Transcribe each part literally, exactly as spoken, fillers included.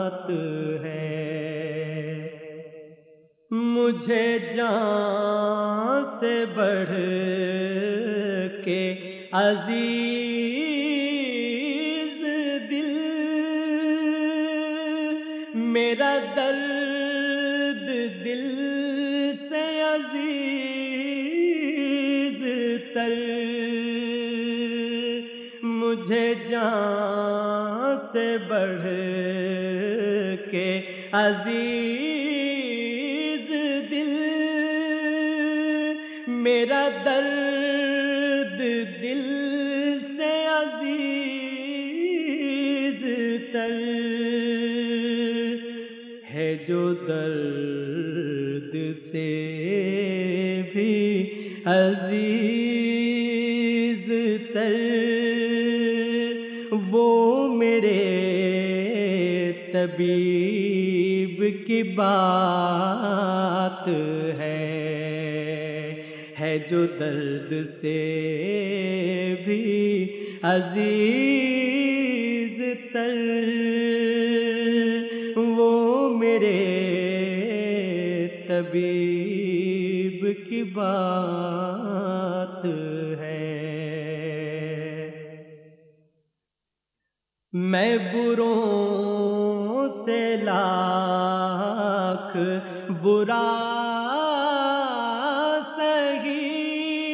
ہے مجھے جان سے بڑھ کے عزیز دل میرا درد دل سے عزیز تر مجھے جان سے بڑھ کے عزیز دل میرا درد دل سے عزیز تر ہے جو درد سے بھی عزیز تر وہ میرے طبیب کی بات ہے ہے جو درد سے بھی عزیز تر وہ میرے طبیب کی بات ہے میں بروں سے لاکھ برا سہی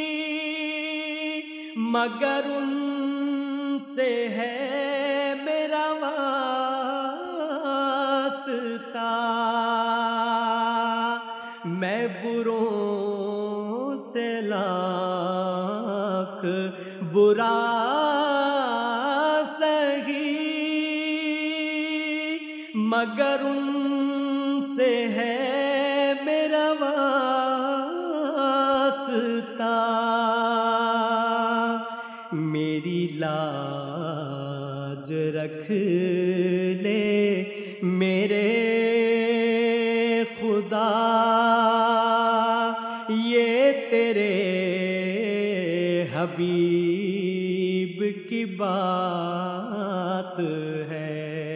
مگر ان سے ہے میرا واسطہ میں بروں سے لاکھ برا مگر ان سے ہے میرا واسطہ میری لاج رکھ لے میرے خدا یہ تیرے حبیب کی بات ہے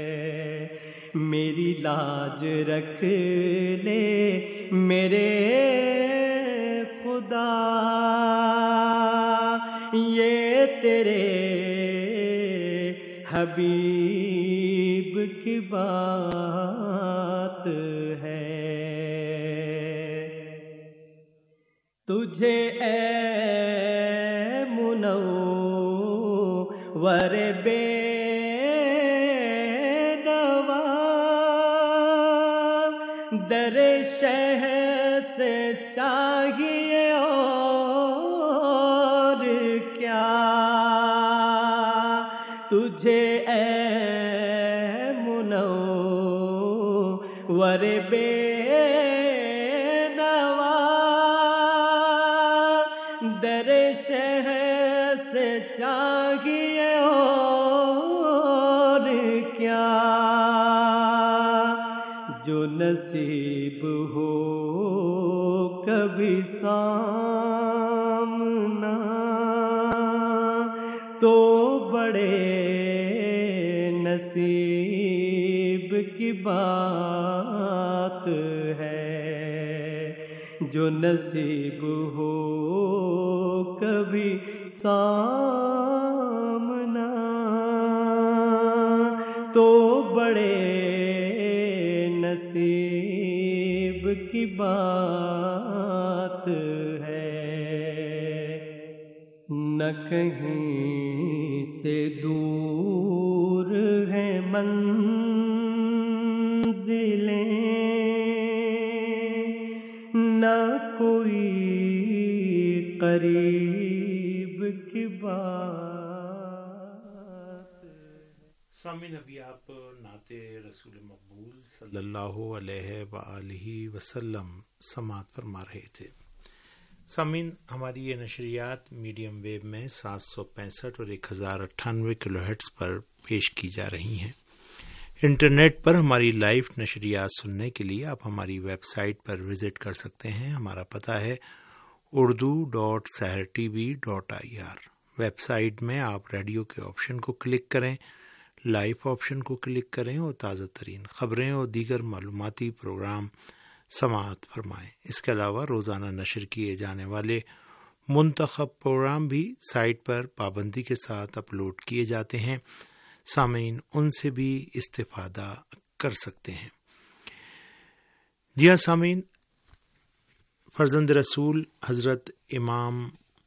میری لاج رکھ لے میرے خدا یہ تیرے حبیب کی بات ہے تجھے اے منور بے در شہر سے چاہیے اور کیا تجھے اے منور بے نوا در شہر سے چاہیے اور کیا جو نصیب ہو کبھی سامنا تو بڑے نصیب کی بات ہے جو نصیب ہو کبھی سامنا تو بڑے نصیب کی بات ہے نہ کہیں سے دور ہے منزلیں نہ کوئی قریب کی بات. سامعین ابھی آپ نعت رسول مقبول صلی اللہ علیہ وآلہ وسلم سماعت فرما رہے تھے. سامعین ہماری یہ نشریات میڈیم ویو میں سات سو پینسٹھ اور ایک ہزار اٹھانوے کلو ہرٹز پر پیش کی جا رہی ہیں. انٹرنیٹ پر ہماری لائیو نشریات سننے کے لیے آپ ہماری ویب سائٹ پر وزٹ کر سکتے ہیں. ہمارا پتہ ہے Urdu dot Sahar T V dot I R. Website میں آپ ریڈیو کے آپشن کو کلک کریں، لائف آپشن کو کلک کریں اور تازہ ترین خبریں اور دیگر معلوماتی پروگرام سماعت فرمائیں۔ اس کے علاوہ روزانہ نشر کیے جانے والے منتخب پروگرام بھی سائٹ پر پابندی کے ساتھ اپلوڈ کیے جاتے ہیں، سامعین ان سے بھی استفادہ کر سکتے ہیں۔ جی ہاں سامعین، فرزند رسول حضرت امام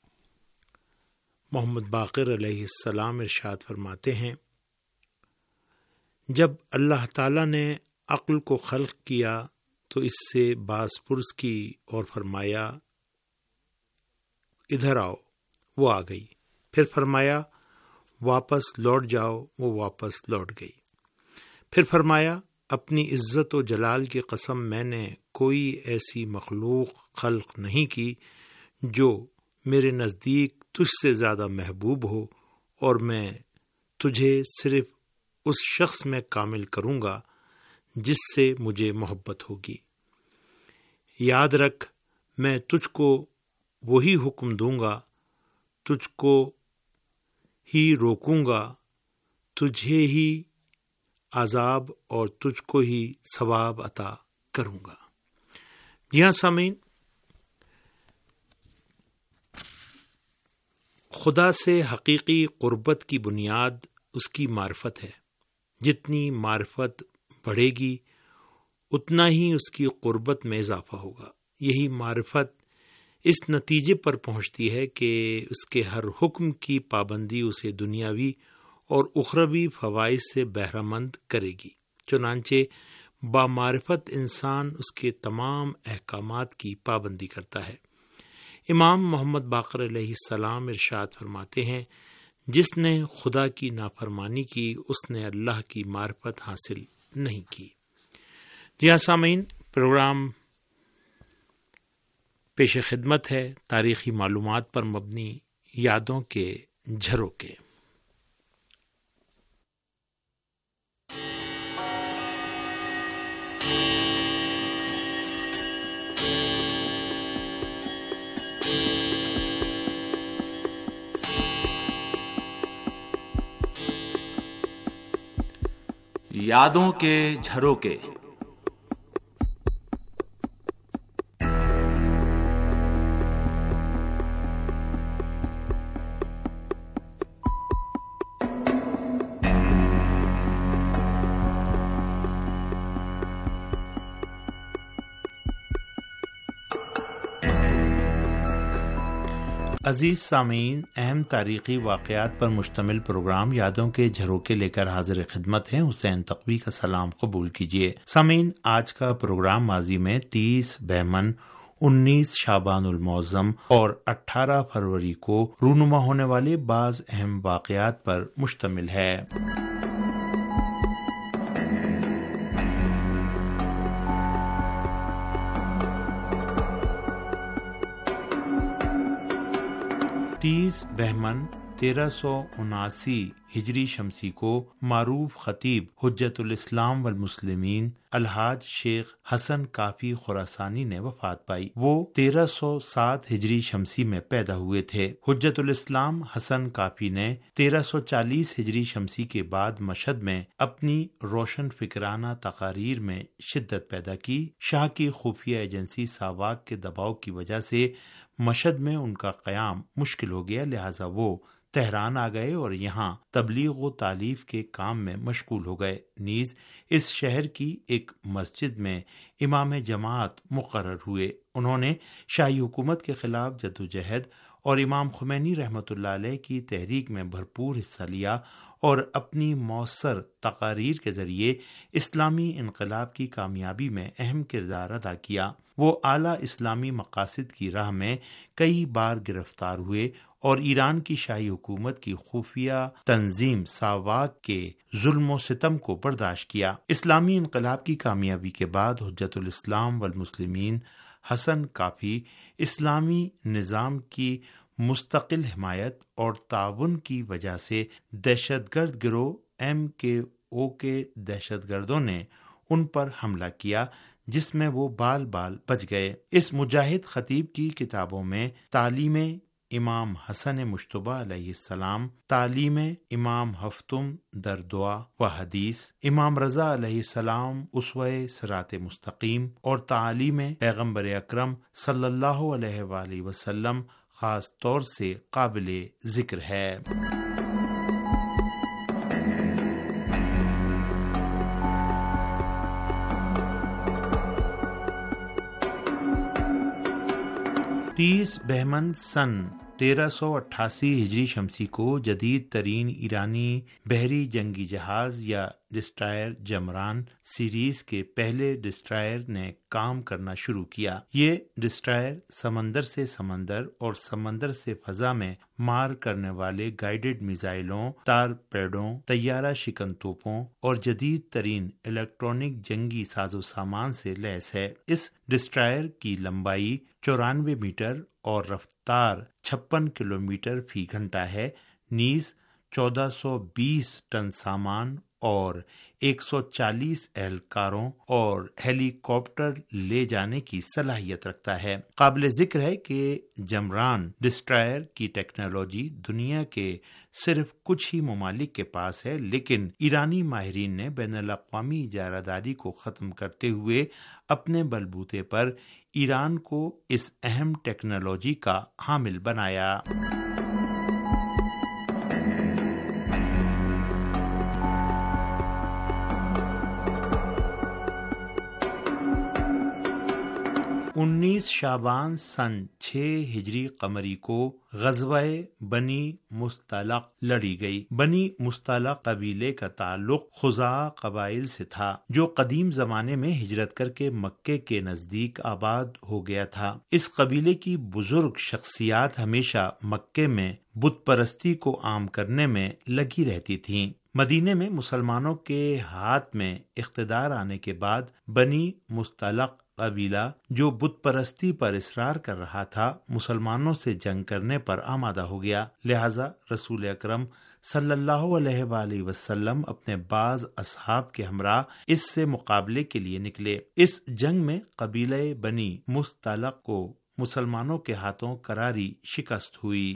محمد باقر علیہ السلام ارشاد فرماتے ہیں، جب اللہ تعالیٰ نے عقل کو خلق کیا تو اس سے باز پرس کی اور فرمایا ادھر آؤ، وہ آ گئی، پھر فرمایا واپس لوٹ جاؤ، وہ واپس لوٹ گئی، پھر فرمایا اپنی عزت و جلال کی قسم میں نے کوئی ایسی مخلوق خلق نہیں کی جو میرے نزدیک تجھ سے زیادہ محبوب ہو، اور میں تجھے صرف اس شخص میں کامل کروں گا جس سے مجھے محبت ہوگی۔ یاد رکھ، میں تجھ کو وہی حکم دوں گا، تجھ کو ہی روکوں گا، تجھے ہی عذاب اور تجھ کو ہی ثواب عطا کروں گا۔ جی ہاں سامعین، خدا سے حقیقی قربت کی بنیاد اس کی معرفت ہے۔ جتنی معرفت بڑھے گی اتنا ہی اس کی قربت میں اضافہ ہوگا۔ یہی معرفت اس نتیجے پر پہنچتی ہے کہ اس کے ہر حکم کی پابندی اسے دنیاوی اور اخروی فوائد سے بہرہ مند کرے گی۔ چنانچہ بامعرفت انسان اس کے تمام احکامات کی پابندی کرتا ہے۔ امام محمد باقر علیہ السلام ارشاد فرماتے ہیں، جس نے خدا کی نافرمانی کی اس نے اللہ کی معرفت حاصل نہیں کی۔ جی ہاں سامعین، پروگرام پیش خدمت ہے تاریخی معلومات پر مبنی یادوں کے جھروکے۔ یادوں کے جھروکے۔ عزیز سامعین، اہم تاریخی واقعات پر مشتمل پروگرام یادوں کے جھروکے لے کر حاضر خدمت ہیں۔ حسین تقوی کا سلام قبول کیجیے۔ سامعین، آج کا پروگرام ماضی میں تیس بہمن، انیس شعبان المعظم اور اٹھارہ فروری کو رونما ہونے والے بعض اہم واقعات پر مشتمل ہے۔ تیس بہمن تیرہ سو اناسی ہجری شمسی کو معروف خطیب حجت الاسلام والمسلمین الحاج شیخ حسن کافی خراسانی نے وفات پائی۔ وہ تیرہ سو سات ہجری شمسی میں پیدا ہوئے تھے۔ حجت الاسلام حسن کافی نے تیرہ سو چالیس ہجری شمسی کے بعد مشہد میں اپنی روشن فکرانہ تقاریر میں شدت پیدا کی۔ شاہ کی خفیہ ایجنسی ساواک کے دباؤ کی وجہ سے مشہد میں ان کا قیام مشکل ہو گیا، لہٰذا وہ تہران آ گئے اور یہاں تبلیغ و تعلیف کے کام میں مشغول ہو گئے۔ نیز اس شہر کی ایک مسجد میں امام جماعت مقرر ہوئے۔ انہوں نے شاہی حکومت کے خلاف جدوجہد اور امام خمینی رحمۃ اللہ علیہ کی تحریک میں بھرپور حصہ لیا اور اپنی مؤثر تقاریر کے ذریعے اسلامی انقلاب کی کامیابی میں اہم کردار ادا کیا۔ وہ اعلیٰ اسلامی مقاصد کی راہ میں کئی بار گرفتار ہوئے اور ایران کی شاہی حکومت کی خفیہ تنظیم ساواک کے ظلم و ستم کو برداشت کیا۔ اسلامی انقلاب کی کامیابی کے بعد حجت الاسلام والمسلمین حسن کافی اسلامی نظام کی مستقل حمایت اور تعاون کی وجہ سے دہشت گرد گروہ ایم کے او کے دہشت گردوں نے ان پر حملہ کیا، جس میں وہ بال بال بچ گئے۔ اس مجاہد خطیب کی کتابوں میں تعلیم امام حسن مشتبہ علیہ السلام، تعلیم امام ہفتم در دعا و حدیث، امام رضا علیہ السلام اسوہ صراط مستقیم، اور تعلیم پیغمبر اکرم صلی اللہ علیہ وآلہ وسلم خاص طور سے قابل ذکر ہے۔ تیس بہمن سن تیرہ سو اٹھاسی ہجری شمسی کو جدید ترین ایرانی بحری جنگی جہاز یا ڈسٹرائر جمران سیریز کے پہلے ڈسٹرائر نے کام کرنا شروع کیا۔ یہ ڈسٹرائر سمندر سے سمندر اور سمندر سے فضا میں مار کرنے والے گائیڈڈ میزائلوں، تارپیڈوں، طیارہ شکن توپوں اور جدید ترین الیکٹرانک جنگی ساز و سامان سے لیس ہے۔ اس ڈسٹرائر کی لمبائی چورانوے میٹر اور رفتار چھپن کلومیٹر فی گھنٹہ ہے، نیز چودہ سو بیس ٹن سامان اور ایک سو چالیس اہلکاروں اور ہیلی کاپٹر لے جانے کی صلاحیت رکھتا ہے۔ قابل ذکر ہے کہ جمران ڈسٹرائر کی ٹیکنالوجی دنیا کے صرف کچھ ہی ممالک کے پاس ہے، لیکن ایرانی ماہرین نے بین الاقوامی اجارہ داری کو ختم کرتے ہوئے اپنے بلبوتے پر ایران کو اس اہم ٹیکنالوجی کا حامل بنایا۔ انیس شعبان سن چھ ہجری قمری کو غزوہ بنی مستلق لڑی گئی۔ بنی مستلق قبیلے کا تعلق خزاعہ قبائل سے تھا، جو قدیم زمانے میں ہجرت کر کے مکے کے نزدیک آباد ہو گیا تھا۔ اس قبیلے کی بزرگ شخصیات ہمیشہ مکے میں بت پرستی کو عام کرنے میں لگی رہتی تھیں۔ مدینے میں مسلمانوں کے ہاتھ میں اقتدار آنے کے بعد بنی مستلق قبیلہ جو بت پرستی پر اصرار کر رہا تھا، مسلمانوں سے جنگ کرنے پر آمادہ ہو گیا۔ لہذا رسول اکرم صلی اللہ علیہ وآلہ وسلم اپنے بعض اصحاب کے ہمراہ اس سے مقابلے کے لیے نکلے۔ اس جنگ میں قبیلہ بنی مستلق کو مسلمانوں کے ہاتھوں کراری شکست ہوئی۔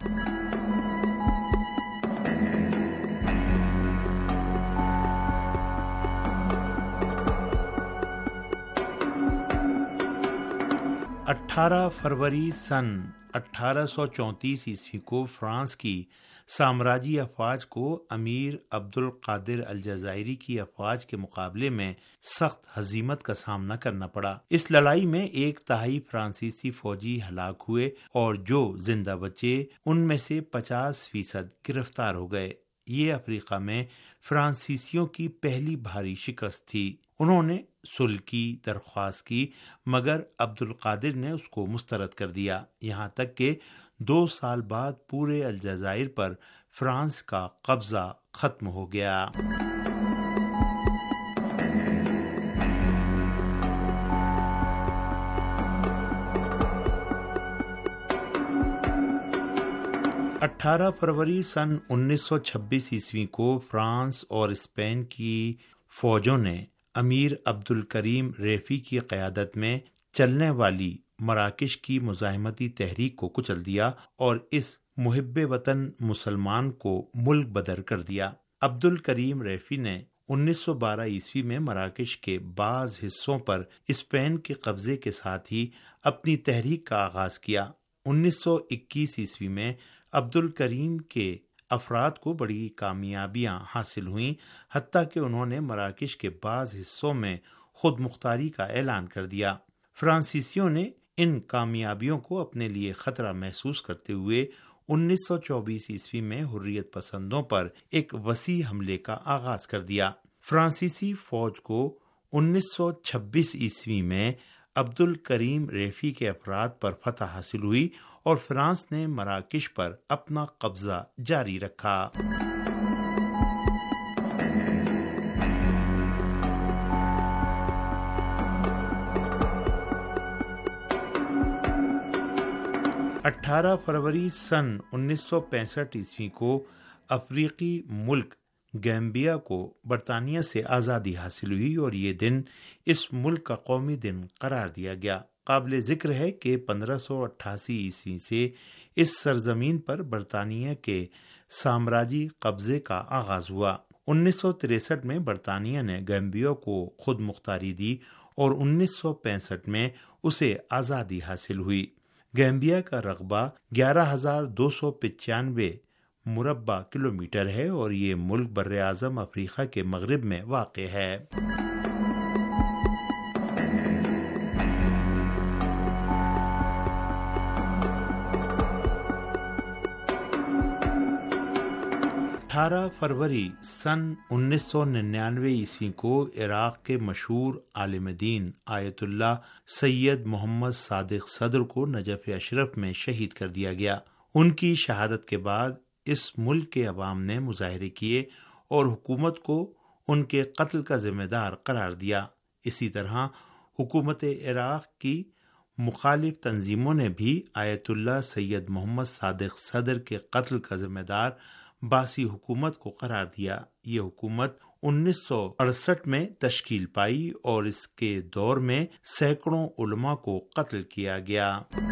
اٹھارہ فروری سن اٹھارہ سو چونتیس عیسوی کو فرانس کی سامراجی افواج کو امیر عبد القادر الجزائری کی افواج کے مقابلے میں سخت ہزیمت کا سامنا کرنا پڑا۔ اس لڑائی میں ایک تہائی فرانسیسی فوجی ہلاک ہوئے اور جو زندہ بچے ان میں سے پچاس فیصد گرفتار ہو گئے۔ یہ افریقہ میں فرانسیسیوں کی پہلی بھاری شکست تھی۔ انہوں نے صلح کی درخواست کی، مگر عبد القادر نے اس کو مسترد کر دیا، یہاں تک کہ دو سال بعد پورے الجزائر پر فرانس کا قبضہ ختم ہو گیا۔ اٹھارہ فروری سن انیس سو چھبیس عیسوی کو فرانس اور اسپین کی فوجوں نے امیر عبد الکریم ریفی کی قیادت میں چلنے والی مراکش کی مزاحمتی تحریک کو کچل دیا اور اس محب وطن مسلمان کو ملک بدر کر دیا۔ عبد الکریم ریفی نے انیس سو بارہ عیسوی میں مراکش کے بعض حصوں پر اسپین کے قبضے کے ساتھ ہی اپنی تحریک کا آغاز کیا۔ انیس سو اکیس عیسوی میں عبد الکریم کے افراد کو بڑی کامیابیاں حاصل ہوئیں، حتیٰ کہ انہوں نے مراکش کے بعض حصوں میں خود مختاری کا اعلان کر دیا۔ فرانسیسیوں نے ان کامیابیوں کو اپنے لیے خطرہ محسوس کرتے ہوئے انیس سو چوبیس عیسوی میں حریت پسندوں پر ایک وسیع حملے کا آغاز کر دیا۔ فرانسیسی فوج کو انیس سو چھبیس عیسوی میں عبد الکریم ریفی کے افراد پر فتح حاصل ہوئی اور فرانس نے مراکش پر اپنا قبضہ جاری رکھا۔ اٹھارہ فروری سن انیس سو پینسٹھ عیسوی کو افریقی ملک گیمبیا کو برطانیہ سے آزادی حاصل ہوئی اور یہ دن اس ملک کا قومی دن قرار دیا گیا۔ قابل ذکر ہے کہ پندرہ سو اٹھاسی عیسوی سے اس سرزمین پر برطانیہ کے سامراجی قبضے کا آغاز ہوا۔ انیس سو تریسٹھ میں برطانیہ نے گیمبیا کو خود مختاری دی اور انیس سو پینسٹھ میں اسے آزادی حاصل ہوئی۔ گیمبیا کا رقبہ گیارہ ہزار دو سو پچانوے مربع کلومیٹر ہے اور یہ ملک بر اعظم افریقہ کے مغرب میں واقع ہے۔ اٹھارہ فروری سن انیس سو ننانوے عیسوی کو عراق کے مشہور عالم دین آیت اللہ سید محمد صادق صدر کو نجف اشرف میں شہید کر دیا گیا۔ ان کی شہادت کے بعد اس ملک کے عوام نے مظاہرے کیے اور حکومت کو ان کے قتل کا ذمہ دار قرار دیا۔ اسی طرح حکومت عراق کی مخالف تنظیموں نے بھی آیت اللہ سید محمد صادق صدر کے قتل کا ذمہ دار باسی حکومت کو قرار دیا۔ یہ حکومت انیس سو اڑسٹھ میں تشکیل پائی اور اس کے دور میں سینکڑوں علماء کو قتل کیا گیا۔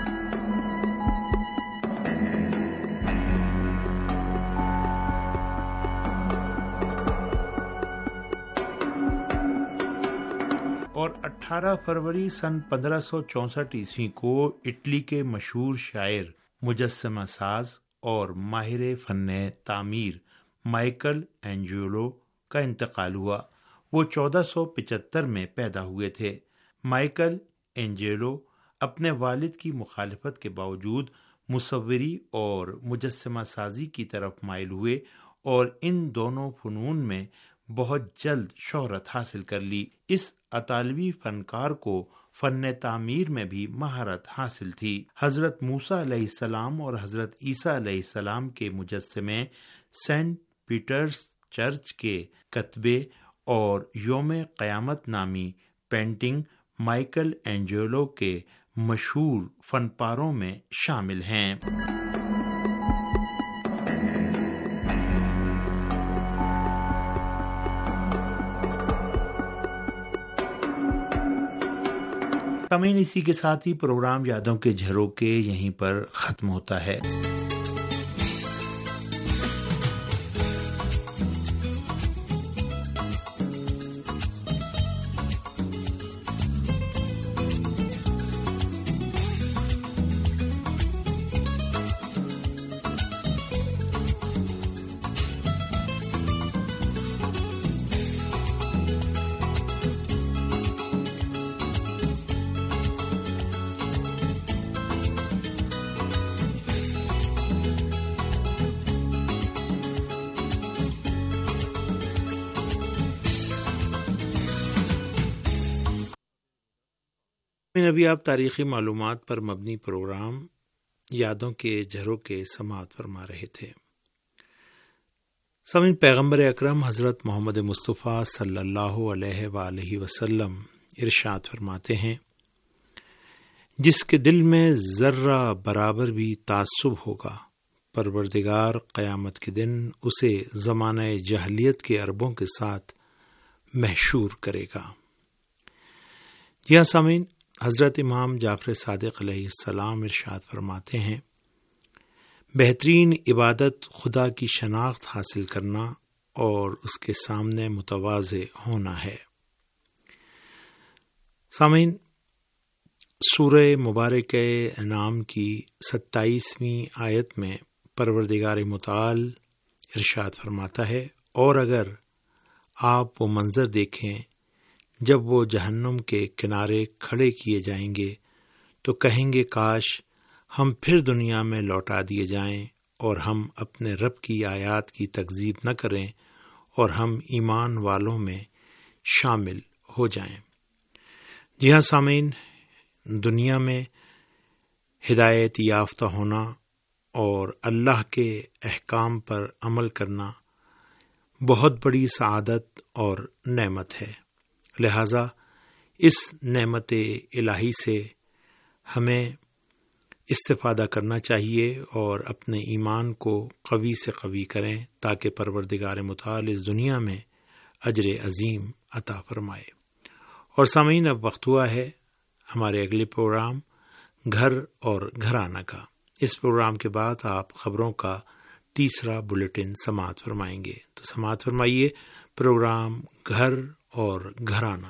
اور اٹھارہ فروری سن پندرہ سو چونسٹھ عیسوی کو اٹلی کے مشہور شاعر، مجسمہ ساز اور ماہر فن تعمیر مائیکل اینجلو کا انتقال ہوا۔ وہ چودہ سو پچہتر میں پیدا ہوئے تھے۔ مائیکل اینجلو اپنے والد کی مخالفت کے باوجود مصوری اور مجسمہ سازی کی طرف مائل ہوئے اور ان دونوں فنون میں بہت جلد شہرت حاصل کر لی۔ اس اطالوی فنکار کو فن تعمیر میں بھی مہارت حاصل تھی۔ حضرت موسیٰ علیہ السلام اور حضرت عیسیٰ علیہ السلام کے مجسمے، سینٹ پیٹرز چرچ کے کتبے اور یوم قیامت نامی پینٹنگ مائیکل اینجلو کے مشہور فن پاروں میں شامل ہیں۔ سامعین، اسی کے ساتھ ہی پروگرام یادوں کے جھروکے یہیں پر ختم ہوتا ہے۔ ابھی آپ تاریخی معلومات پر مبنی پروگرام یادوں کے جھروکے سماعت فرما رہے تھے۔ سامعین، پیغمبر اکرم حضرت محمد مصطفیٰ صلی اللہ علیہ وآلہ وسلم ارشاد فرماتے ہیں، جس کے دل میں ذرہ برابر بھی تعصب ہوگا، پروردگار قیامت کے دن اسے زمانہ جاہلیت کے عربوں کے ساتھ محشور کرے گا۔ جی ہاں سامعین، حضرت امام جعفر صادق علیہ السلام ارشاد فرماتے ہیں، بہترین عبادت خدا کی شناخت حاصل کرنا اور اس کے سامنے متواضع ہونا ہے۔ سامعین، سورہ مبارکہ انعام کی ستائیسویں آیت میں پروردگار متعال ارشاد فرماتا ہے، اور اگر آپ وہ منظر دیکھیں جب وہ جہنم کے کنارے کھڑے کیے جائیں گے تو کہیں گے کاش ہم پھر دنیا میں لوٹا دیے جائیں اور ہم اپنے رب کی آیات کی تکذیب نہ کریں اور ہم ایمان والوں میں شامل ہو جائیں۔ جی ہاں سامعین، دنیا میں ہدایت یافتہ ہونا اور اللہ کے احکام پر عمل کرنا بہت بڑی سعادت اور نعمت ہے۔ لہٰذا اس نعمت الہی سے ہمیں استفادہ کرنا چاہیے اور اپنے ایمان کو قوی سے قوی کریں تاکہ پروردگار متعال اس دنیا میں اجر عظیم عطا فرمائے۔ اور سامعین، اب وقت ہوا ہے ہمارے اگلے پروگرام گھر اور گھرانہ کا۔ اس پروگرام کے بعد آپ خبروں کا تیسرا بلیٹن سماعت فرمائیں گے، تو سماعت فرمائیے پروگرام گھر اور گھرانہ۔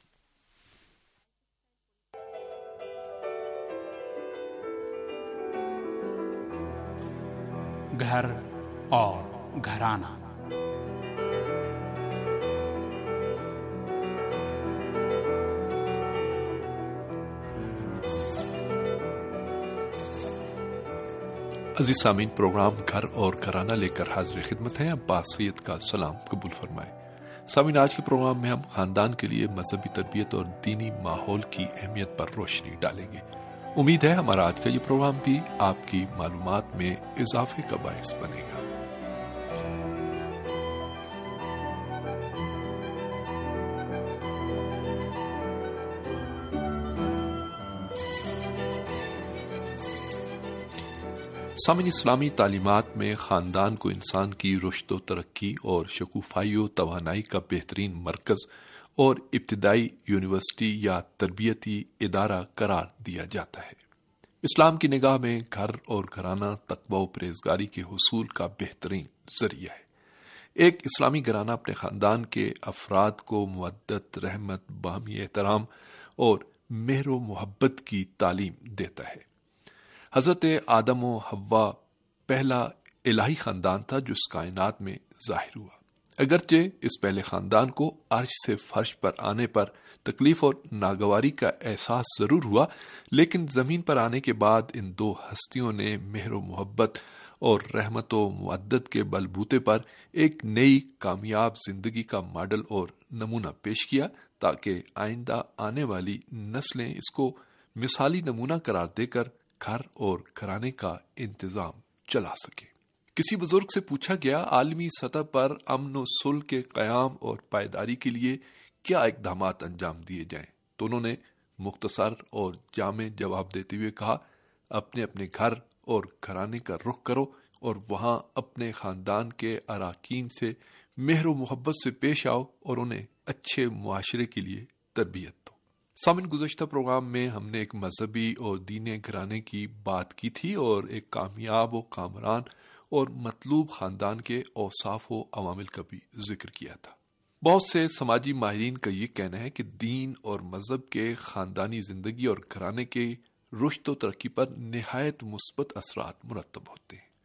گھر اور گھرانہ۔ عزیز سامعین، پروگرام گھر اور گھرانہ لے کر حاضر خدمت ہیں۔ عباس سید کا سلام قبول فرمائیں۔ سامعین، آج کے پروگرام میں ہم خاندان کے لیے مذہبی تربیت اور دینی ماحول کی اہمیت پر روشنی ڈالیں گے۔ امید ہے ہمارا آج کا یہ پروگرام بھی آپ کی معلومات میں اضافے کا باعث بنے گا۔ سامعین، اسلامی تعلیمات میں خاندان کو انسان کی رشد و ترقی اور شکوفائی و توانائی کا بہترین مرکز اور ابتدائی یونیورسٹی یا تربیتی ادارہ قرار دیا جاتا ہے۔ اسلام کی نگاہ میں گھر اور گھرانہ تقوی و پرہیزگاری کے حصول کا بہترین ذریعہ ہے۔ ایک اسلامی گھرانہ اپنے خاندان کے افراد کو مودت، رحمت، باہمی احترام اور مہر و محبت کی تعلیم دیتا ہے۔ حضرت آدم و حوا پہلا الہی خاندان تھا جو اس کائنات میں ظاہر ہوا۔ اگرچہ اس پہلے خاندان کو عرش سے فرش پر آنے پر تکلیف اور ناگواری کا احساس ضرور ہوا، لیکن زمین پر آنے کے بعد ان دو ہستیوں نے مہر و محبت اور رحمت و مودت کے بلبوتے پر ایک نئی کامیاب زندگی کا ماڈل اور نمونہ پیش کیا، تاکہ آئندہ آنے والی نسلیں اس کو مثالی نمونہ قرار دے کر گھر اور گھرانے کا انتظام چلا سکے۔ کسی بزرگ سے پوچھا گیا، عالمی سطح پر امن و صلح کے قیام اور پائیداری کے لیے کیا اقدامات انجام دیے جائیں، تو انہوں نے مختصر اور جامع جواب دیتے ہوئے کہا، اپنے اپنے گھر اور گھرانے کا رخ کرو اور وہاں اپنے خاندان کے اراکین سے مہر و محبت سے پیش آؤ اور انہیں اچھے معاشرے کے لیے تربیت دو۔ سامعین، گزشتہ پروگرام میں ہم نے ایک مذہبی اور دینی گھرانے کی بات کی تھی اور ایک کامیاب و کامران اور مطلوب خاندان کے اوصاف و عوامل کا بھی ذکر کیا تھا۔ بہت سے سماجی ماہرین کا یہ کہنا ہے کہ دین اور مذہب کے خاندانی زندگی اور گھرانے کے رشد و ترقی پر نہایت مثبت اثرات مرتب ہوتے ہیں۔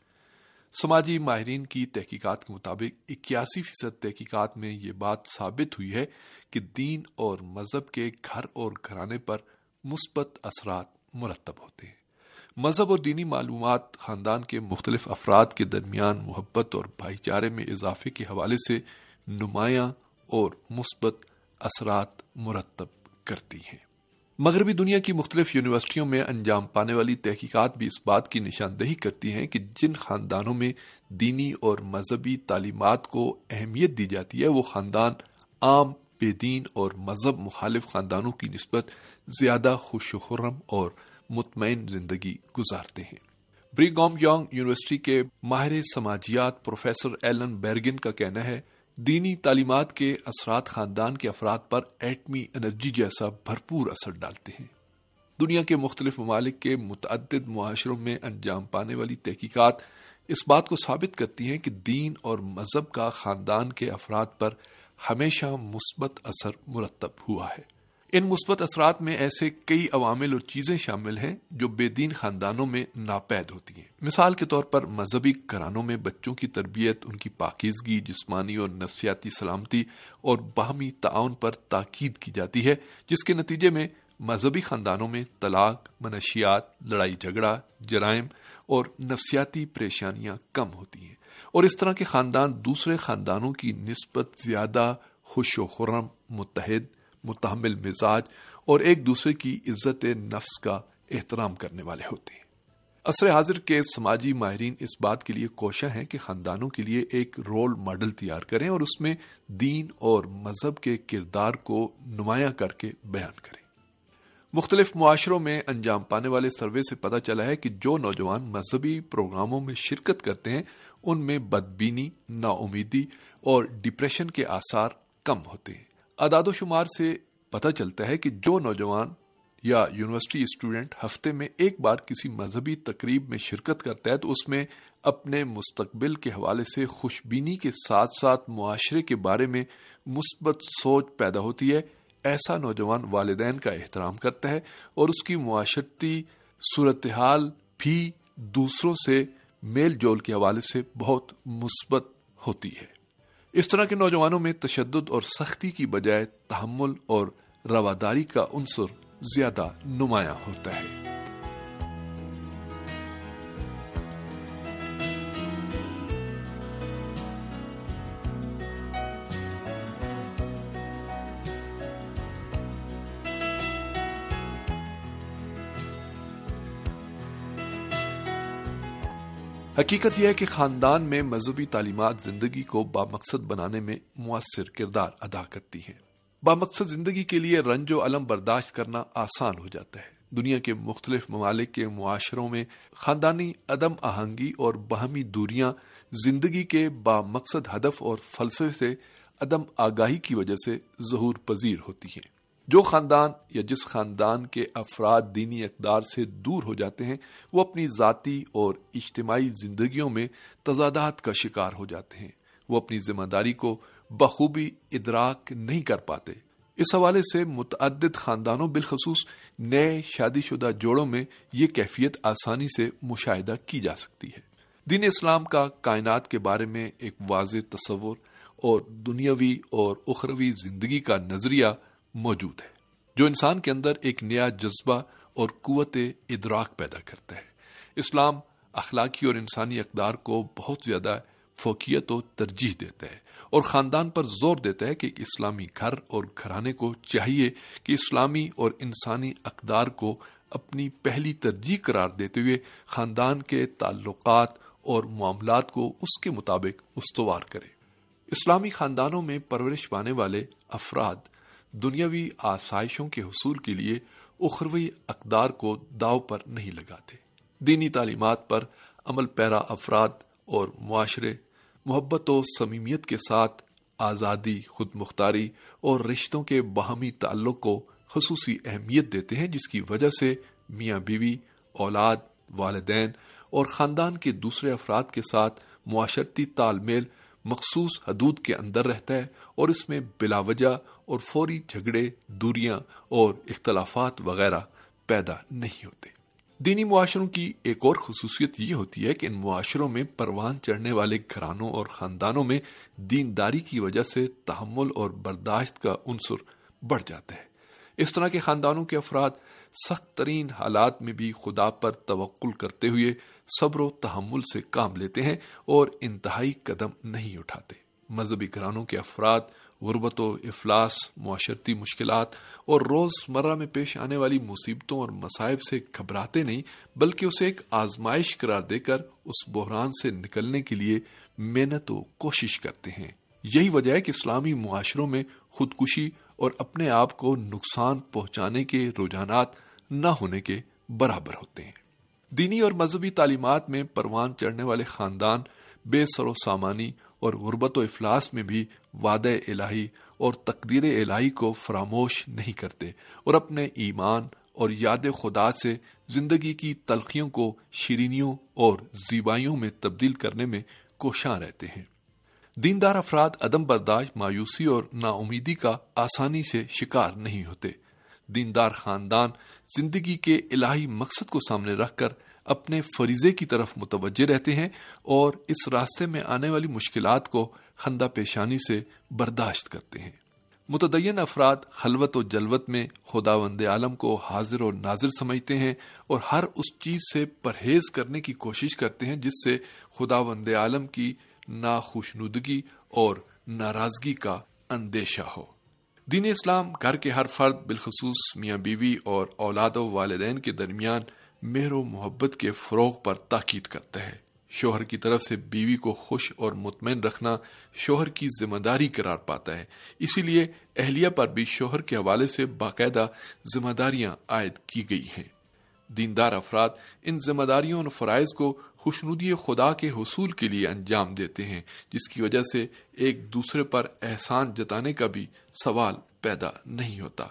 سماجی ماہرین کی تحقیقات کے مطابق اکیاسی فیصد تحقیقات میں یہ بات ثابت ہوئی ہے کہ دین اور مذہب کے گھر اور گھرانے پر مثبت اثرات مرتب ہوتے ہیں۔ مذہب اور دینی معلومات خاندان کے مختلف افراد کے درمیان محبت اور بھائی چارے میں اضافے کے حوالے سے نمایاں اور مثبت اثرات مرتب کرتی ہیں۔ مغربی دنیا کی مختلف یونیورسٹیوں میں انجام پانے والی تحقیقات بھی اس بات کی نشاندہی کرتی ہیں کہ جن خاندانوں میں دینی اور مذہبی تعلیمات کو اہمیت دی جاتی ہے وہ خاندان عام بے دین اور مذہب مخالف خاندانوں کی نسبت زیادہ خوش و خرم اور مطمئن زندگی گزارتے ہیں۔ بریگام یانگ یونیورسٹی کے ماہر سماجیات پروفیسر ایلن بیرگن کا کہنا ہے، دینی تعلیمات کے اثرات خاندان کے افراد پر ایٹمی انرجی جیسا بھرپور اثر ڈالتے ہیں۔ دنیا کے مختلف ممالک کے متعدد معاشروں میں انجام پانے والی تحقیقات اس بات کو ثابت کرتی ہیں کہ دین اور مذہب کا خاندان کے افراد پر ہمیشہ مثبت اثر مرتب ہوا ہے۔ ان مثبت اثرات میں ایسے کئی عوامل اور چیزیں شامل ہیں جو بے دین خاندانوں میں ناپید ہوتی ہیں۔ مثال کے طور پر مذہبی گھرانوں میں بچوں کی تربیت، ان کی پاکیزگی، جسمانی اور نفسیاتی سلامتی اور باہمی تعاون پر تاکید کی جاتی ہے، جس کے نتیجے میں مذہبی خاندانوں میں طلاق، منشیات، لڑائی جھگڑا، جرائم اور نفسیاتی پریشانیاں کم ہوتی ہیں، اور اس طرح کے خاندان دوسرے خاندانوں کی نسبت زیادہ خوش و خرم، متحد، متحمل مزاج اور ایک دوسرے کی عزت نفس کا احترام کرنے والے ہوتے ہیں۔ عصر حاضر کے سماجی ماہرین اس بات کے لیے کوشاں ہیں کہ خاندانوں کے لیے ایک رول ماڈل تیار کریں اور اس میں دین اور مذہب کے کردار کو نمایاں کر کے بیان کریں۔ مختلف معاشروں میں انجام پانے والے سروے سے پتہ چلا ہے کہ جو نوجوان مذہبی پروگراموں میں شرکت کرتے ہیں ان میں بدبینی، نا امیدی اور ڈپریشن کے آثار کم ہوتے ہیں۔ اعداد و شمار سے پتہ چلتا ہے کہ جو نوجوان یا یونیورسٹی اسٹوڈنٹ ہفتے میں ایک بار کسی مذہبی تقریب میں شرکت کرتا ہے تو اس میں اپنے مستقبل کے حوالے سے خوش بینی کے ساتھ ساتھ معاشرے کے بارے میں مثبت سوچ پیدا ہوتی ہے۔ ایسا نوجوان والدین کا احترام کرتا ہے اور اس کی معاشرتی صورتحال بھی دوسروں سے میل جول کے حوالے سے بہت مثبت ہوتی ہے۔ اس طرح کے نوجوانوں میں تشدد اور سختی کی بجائے تحمل اور رواداری کا عنصر زیادہ نمایاں ہوتا ہے۔ حقیقت یہ ہے کہ خاندان میں مذہبی تعلیمات زندگی کو بامقصد بنانے میں مؤثر کردار ادا کرتی ہیں۔ بامقصد زندگی کے لیے رنج و الم برداشت کرنا آسان ہو جاتا ہے۔ دنیا کے مختلف ممالک کے معاشروں میں خاندانی عدم آہنگی اور باہمی دوریاں زندگی کے بامقصد ہدف اور فلسفے سے عدم آگاہی کی وجہ سے ظہور پذیر ہوتی ہیں۔ جو خاندان یا جس خاندان کے افراد دینی اقدار سے دور ہو جاتے ہیں وہ اپنی ذاتی اور اجتماعی زندگیوں میں تضادات کا شکار ہو جاتے ہیں۔ وہ اپنی ذمہ داری کو بخوبی ادراک نہیں کر پاتے۔ اس حوالے سے متعدد خاندانوں بالخصوص نئے شادی شدہ جوڑوں میں یہ کیفیت آسانی سے مشاہدہ کی جا سکتی ہے۔ دین اسلام کا کائنات کے بارے میں ایک واضح تصور اور دنیاوی اور اخروی زندگی کا نظریہ موجود ہے جو انسان کے اندر ایک نیا جذبہ اور قوت ادراک پیدا کرتا ہے۔ اسلام اخلاقی اور انسانی اقدار کو بہت زیادہ فوقیت و ترجیح دیتا ہے اور خاندان پر زور دیتا ہے کہ ایک اسلامی گھر اور گھرانے کو چاہیے کہ اسلامی اور انسانی اقدار کو اپنی پہلی ترجیح قرار دیتے ہوئے خاندان کے تعلقات اور معاملات کو اس کے مطابق استوار کرے۔ اسلامی خاندانوں میں پرورش پانے والے افراد دنیاوی آسائشوں کے حصول کے لیے اخروی اقدار کو داؤ پر نہیں لگاتے۔ دینی تعلیمات پر عمل پیرا افراد اور معاشرے محبت و صمیمیت کے ساتھ آزادی، خود مختاری اور رشتوں کے باہمی تعلق کو خصوصی اہمیت دیتے ہیں، جس کی وجہ سے میاں بیوی، اولاد، والدین اور خاندان کے دوسرے افراد کے ساتھ معاشرتی تال میل مخصوص حدود کے اندر رہتا ہے اور اس میں بلا وجہ اور فوری جھگڑے، دوریاں اور اختلافات وغیرہ پیدا نہیں ہوتے۔ دینی معاشروں کی ایک اور خصوصیت یہ ہوتی ہے کہ ان معاشروں میں پروان چڑھنے والے گھرانوں اور خاندانوں میں دینداری کی وجہ سے تحمل اور برداشت کا عنصر بڑھ جاتا ہے۔ اس طرح کے خاندانوں کے افراد سخت ترین حالات میں بھی خدا پر توکل کرتے ہوئے صبر و تحمل سے کام لیتے ہیں اور انتہائی قدم نہیں اٹھاتے۔ مذہبی گھرانوں کے افراد غربت و افلاس، معاشرتی مشکلات اور روزمرہ میں پیش آنے والی مصیبتوں اور مصائب سے گھبراتے نہیں، بلکہ اسے ایک آزمائش قرار دے کر اس بحران سے نکلنے کے لیے محنت و کوشش کرتے ہیں۔ یہی وجہ ہے کہ اسلامی معاشروں میں خودکشی اور اپنے آپ کو نقصان پہنچانے کے رجحانات نہ ہونے کے برابر ہوتے ہیں۔ دینی اور مذہبی تعلیمات میں پروان چڑھنے والے خاندان بے سر و سامانی اور غربت و افلاس میں بھی وعدہ الہی اور تقدیر الہی کو فراموش نہیں کرتے اور اپنے ایمان اور یاد خدا سے زندگی کی تلخیوں کو شیرینیوں اور زیبائیوں میں تبدیل کرنے میں کوشاں رہتے ہیں۔ دیندار افراد عدم برداشت، مایوسی اور نا امیدی کا آسانی سے شکار نہیں ہوتے۔ دیندار خاندان زندگی کے الہی مقصد کو سامنے رکھ کر اپنے فریضے کی طرف متوجہ رہتے ہیں اور اس راستے میں آنے والی مشکلات کو خندہ پیشانی سے برداشت کرتے ہیں۔ متدین افراد خلوت و جلوت میں خداوند عالم کو حاضر اور ناظر سمجھتے ہیں اور ہر اس چیز سے پرہیز کرنے کی کوشش کرتے ہیں جس سے خداوند عالم کی ناخوشنودگی اور ناراضگی کا اندیشہ ہو۔ دین اسلام گھر کے ہر فرد بالخصوص میاں بیوی اور اولاد و والدین کے درمیان مہر و محبت کے فروغ پر تاکید کرتا ہے۔ شوہر کی طرف سے بیوی کو خوش اور مطمئن رکھنا شوہر کی ذمہ داری قرار پاتا ہے، اسی لیے اہلیہ پر بھی شوہر کے حوالے سے باقاعدہ ذمہ داریاں عائد کی گئی ہیں۔ دیندار افراد ان ذمہ داریوں اور فرائض کو خوشنودی خدا کے حصول کے لیے انجام دیتے ہیں، جس کی وجہ سے ایک دوسرے پر احسان جتانے کا بھی سوال پیدا نہیں ہوتا۔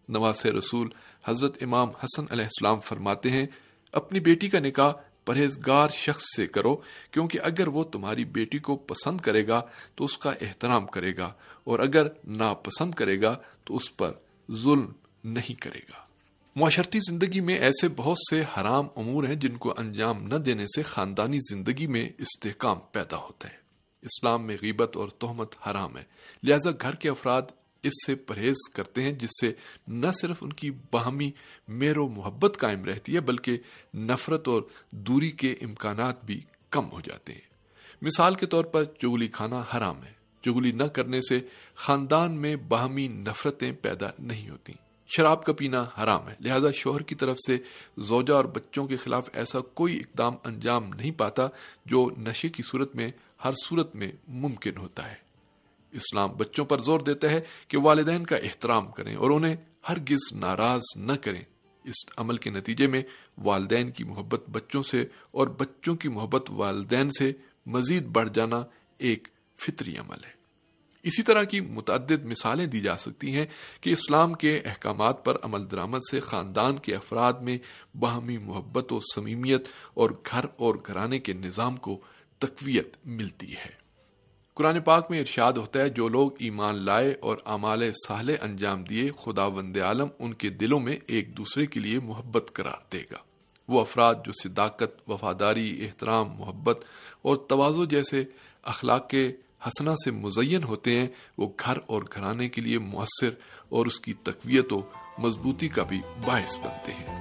نواس رسول حضرت امام حسن علیہ السلام فرماتے ہیں، اپنی بیٹی کا نکاح پرہیزگار شخص سے کرو، کیونکہ اگر وہ تمہاری بیٹی کو پسند کرے گا تو اس کا احترام کرے گا، اور اگر ناپسند کرے گا تو اس پر ظلم نہیں کرے گا۔ معاشرتی زندگی میں ایسے بہت سے حرام امور ہیں جن کو انجام نہ دینے سے خاندانی زندگی میں استحکام پیدا ہوتا ہے۔ اسلام میں غیبت اور تہمت حرام ہے، لہذا گھر کے افراد اس سے پرہیز کرتے ہیں، جس سے نہ صرف ان کی باہمی مہر و محبت قائم رہتی ہے بلکہ نفرت اور دوری کے امکانات بھی کم ہو جاتے ہیں۔ مثال کے طور پر چغلی کھانا حرام ہے۔ چغلی نہ کرنے سے خاندان میں باہمی نفرتیں پیدا نہیں ہوتی۔ شراب کا پینا حرام ہے، لہذا شوہر کی طرف سے زوجہ اور بچوں کے خلاف ایسا کوئی اقدام انجام نہیں پاتا جو نشے کی صورت میں ہر صورت میں ممکن ہوتا ہے۔ اسلام بچوں پر زور دیتا ہے کہ والدین کا احترام کریں اور انہیں ہرگز ناراض نہ کریں۔ اس عمل کے نتیجے میں والدین کی محبت بچوں سے اور بچوں کی محبت والدین سے مزید بڑھ جانا ایک فطری عمل ہے۔ اسی طرح کی متعدد مثالیں دی جا سکتی ہیں کہ اسلام کے احکامات پر عمل درآمد سے خاندان کے افراد میں باہمی محبت و صمیمیت اور گھر اور گھرانے کے نظام کو تقویت ملتی ہے۔ قرآن پاک میں ارشاد ہوتا ہے، جو لوگ ایمان لائے اور اعمال صالح انجام دیے، خداوند عالم ان کے دلوں میں ایک دوسرے کے لیے محبت قرار دے گا۔ وہ افراد جو صداقت، وفاداری، احترام، محبت اور تواضع جیسے اخلاق کے حسنہ سے مزین ہوتے ہیں، وہ گھر اور گھرانے کے لیے مؤثر اور اس کی تقویت و مضبوطی کا بھی باعث بنتے ہیں۔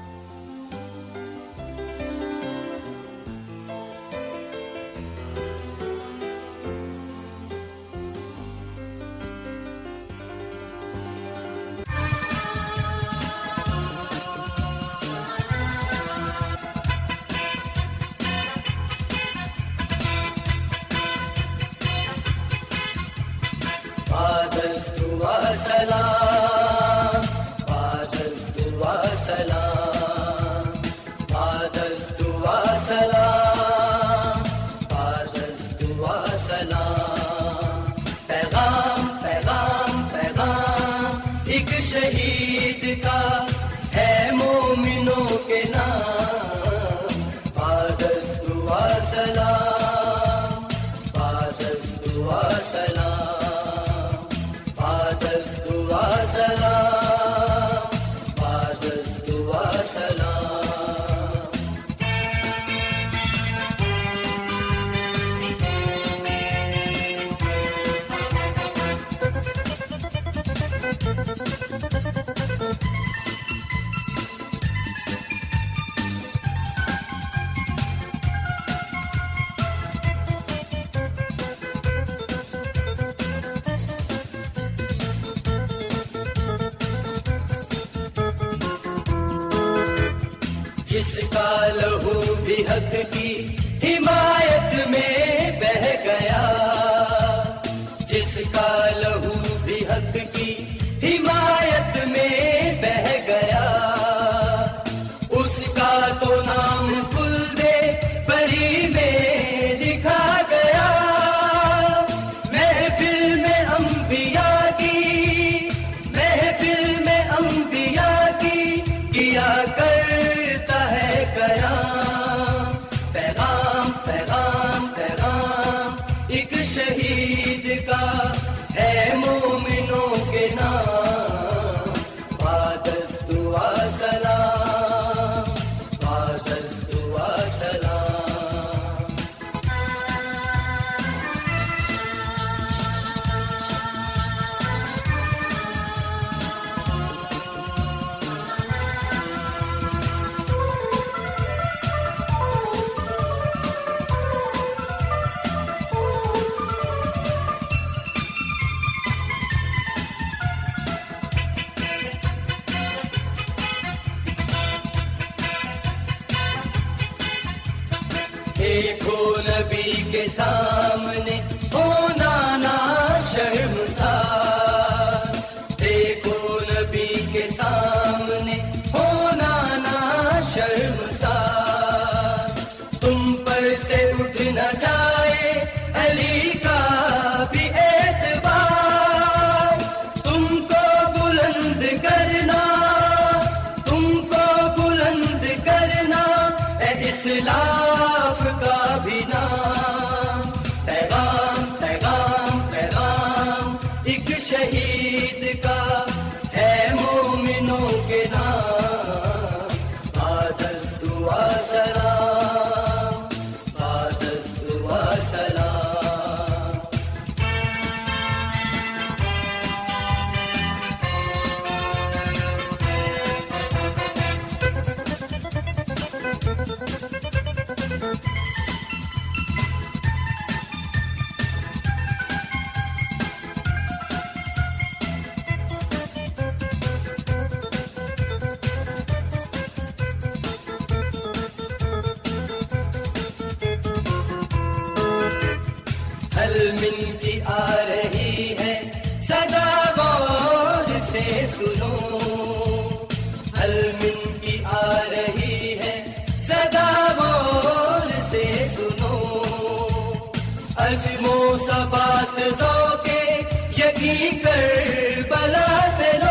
شہید کا ہے مومنوں کے نام، پادست و سلام، پادست و سلام، پادست و سلام، پادست و سلام۔ جس کا لہو بھی حق کی حمایت میں بہہ گیا، جس کا لہو بھی حق کی حمایت میں بہہ گیا، اس کا تو نام خلد بری میں لکھا گیا۔ محفل میں انبیاء کی، محفل میں انبیاء کی کیا کر پیغام پیغام پیغام ایک شہید کا ہے مومنوں کے نام، پادست و سلام، پادست و سلام۔ دیکھو نبی کے سامنے ہونا نا شرمسار، دیکھو نبی کے سامنے ہونا نا شرمسار، تم پر سے اٹھ نہ جائے علی کا بھی اعتبار، تم کو بلند کرنا المن کی آ رہی ہے صدا غور سے سنو، المن کی آ رہی ہے صدا غور سے سنو، عزم و ثبات ذوق یقین کربلا سے لو،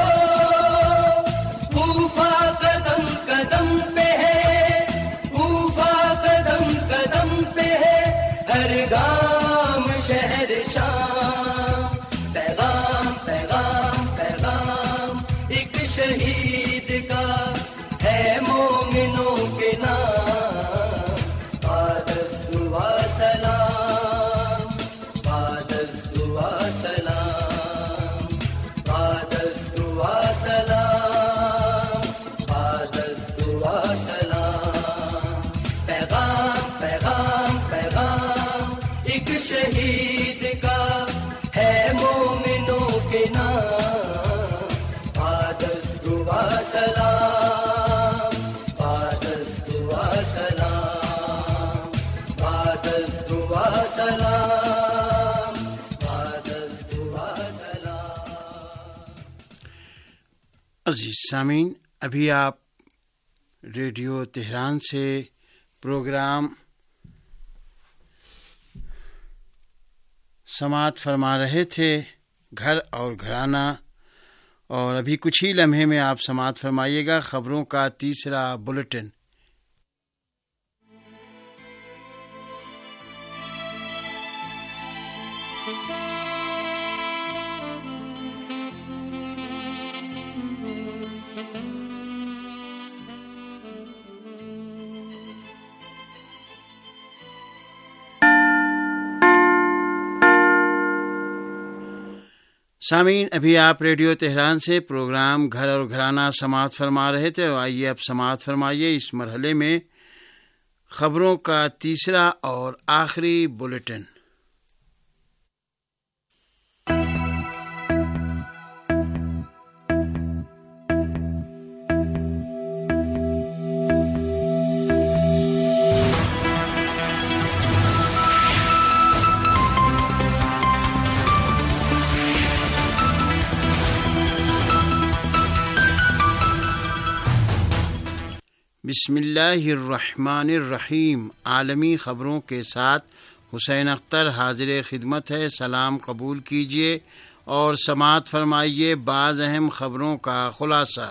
کوفہ قدم قدم پہ ہے، کوفہ قدم قدم پہ ہے، ہر گام شہر شام، پیغام پیغام پیغام ایک شہید کا ہے مومنوں کے نام، بعدز دعا سلام، بعدز دعا سلام، بعدز دعا سلام، بعدز دعا سلام، پیغام پیغام پیغام ایک شہید کا ہے مومنوں کے نام، بعدز دعا سلام، بعدز دعا سلام، بعدز دعا سلام، بعدز دعا سلام۔ عزیز سامعین، ابھی آپ ریڈیو تہران سے پروگرام سماعت فرما رہے تھے گھر اور گھرانہ، اور ابھی کچھ ہی لمحے میں آپ سماعت فرمائیے گا خبروں کا تیسرا بلیٹن۔ سامعین، ابھی آپ ریڈیو تہران سے پروگرام گھر اور گھرانہ سماعت فرما رہے تھے، اور آئیے اب سماعت فرمائیے اس مرحلے میں خبروں کا تیسرا اور آخری بلیٹن۔ بسم اللہ الرحمن الرحیم۔ عالمی خبروں کے ساتھ حسین اختر حاضر خدمت ہے۔ سلام قبول کیجیے اور سماعت فرمائیے بعض اہم خبروں کا خلاصہ۔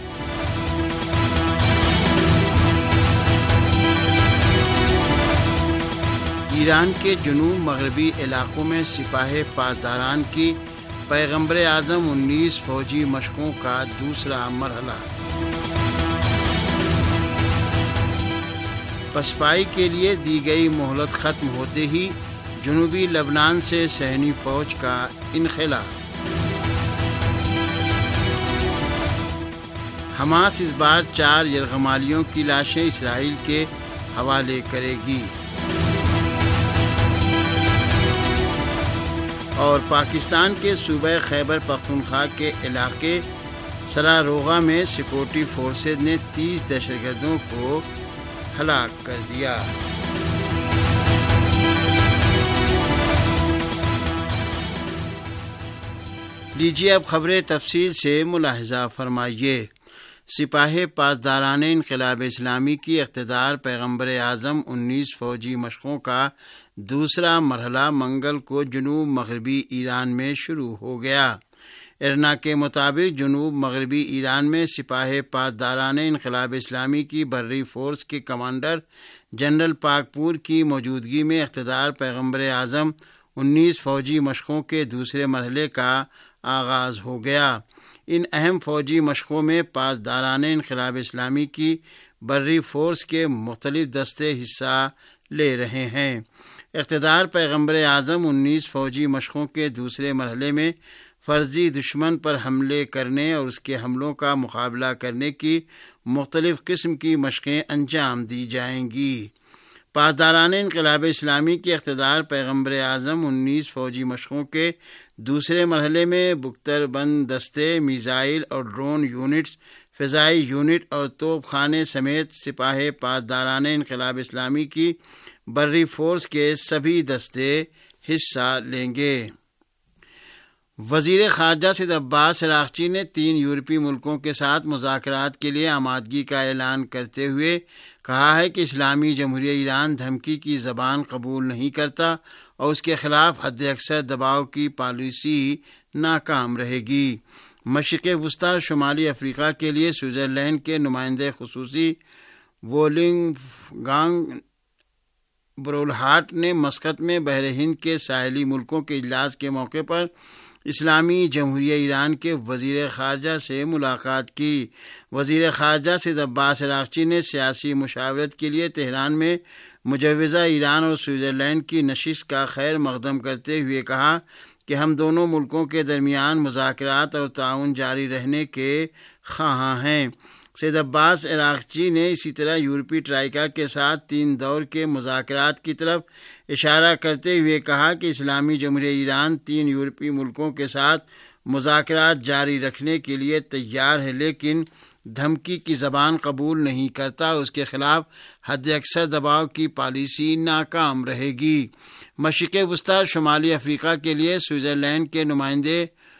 ایران کے جنوب مغربی علاقوں میں سپاہ پاسداران کی پیغمبر اعظم انیس فوجی مشقوں کا دوسرا مرحلہ۔ پسپائی کے لیے دی گئی مہلت ختم ہوتے ہی جنوبی لبنان سے صہیونی فوج کا انخلا۔ حماس اس بار چار یرغمالیوں کی لاشیں اسرائیل کے حوالے کرے گی۔ اور پاکستان کے صوبہ خیبر پختونخوا کے علاقے سراروغا میں سیکورٹی فورسز نے تیس دہشت گردوں کو ہلاک کر دیا۔ لیجیے اب خبریں تفصیل سے ملاحظہ فرمائیے۔ سپاہ پاسداران انقلاب اسلامی کی اقتدار پیغمبر اعظم انیس فوجی مشقوں کا دوسرا مرحلہ منگل کو جنوب مغربی ایران میں شروع ہو گیا۔ ارنا کے مطابق جنوب مغربی ایران میں سپاہ پاسداران انقلاب اسلامی کی بری فورس کے کمانڈر جنرل پاکپور کی موجودگی میں اقتدار پیغمبر اعظم انیس فوجی مشقوں کے دوسرے مرحلے کا آغاز ہو گیا۔ ان اہم فوجی مشقوں میں پاسداران انقلاب اسلامی کی بری فورس کے مختلف دستے حصہ لے رہے ہیں۔ اقتدار پیغمبر اعظم انیس فوجی مشقوں کے دوسرے مرحلے میں فرضی دشمن پر حملے کرنے اور اس کے حملوں کا مقابلہ کرنے کی مختلف قسم کی مشقیں انجام دی جائیں گی۔ پاسداران انقلاب اسلامی کی اقتدار پیغمبر اعظم انیس فوجی مشقوں کے دوسرے مرحلے میں بکتر بند دستے، میزائل اور ڈرون یونٹس، فضائی یونٹ اور توپ خانے سمیت سپاہ پاسداران انقلاب اسلامی کی بری فورس کے سبھی دستے حصہ لیں گے۔ وزیر خارجہ سید عباس عراقچی نے تین یورپی ملکوں کے ساتھ مذاکرات کے لیے آمادگی کا اعلان کرتے ہوئے کہا ہے کہ اسلامی جمہوریہ ایران دھمکی کی زبان قبول نہیں کرتا اور اس کے خلاف حد اکثر دباؤ کی پالیسی ناکام رہے گی۔ مشرق وسطی اور شمالی افریقہ کے لیے سوئٹزرلینڈ کے نمائندے خصوصی وولفگانگ برولہارٹ نے مسقط میں بحر ہند کے ساحلی ملکوں کے اجلاس کے موقع پر اسلامی جمہوریہ ایران کے وزیر خارجہ سے ملاقات کی۔ وزیر خارجہ سید عباس عراقچی نے سیاسی مشاورت کے لیے تہران میں مجوزہ ایران اور سوئٹزرلینڈ کی نشست کا خیر مقدم کرتے ہوئے کہا کہ ہم دونوں ملکوں کے درمیان مذاکرات اور تعاون جاری رہنے کے خواہاں ہیں۔ سید عباس عراقچی نے اسی طرح یورپی ٹرائیکا کے ساتھ تین دور کے مذاکرات کی طرف اشارہ کرتے ہوئے کہا کہ اسلامی جمہوریہ ایران تین یورپی ملکوں کے ساتھ مذاکرات جاری رکھنے کے لیے تیار ہے، لیکن دھمکی کی زبان قبول نہیں کرتا، اس کے خلاف حد اکثر دباؤ کی پالیسی ناکام رہے گی۔ مشرق وسطی اور شمالی افریقہ کے لیے سوئٹزرلینڈ کے نمائندے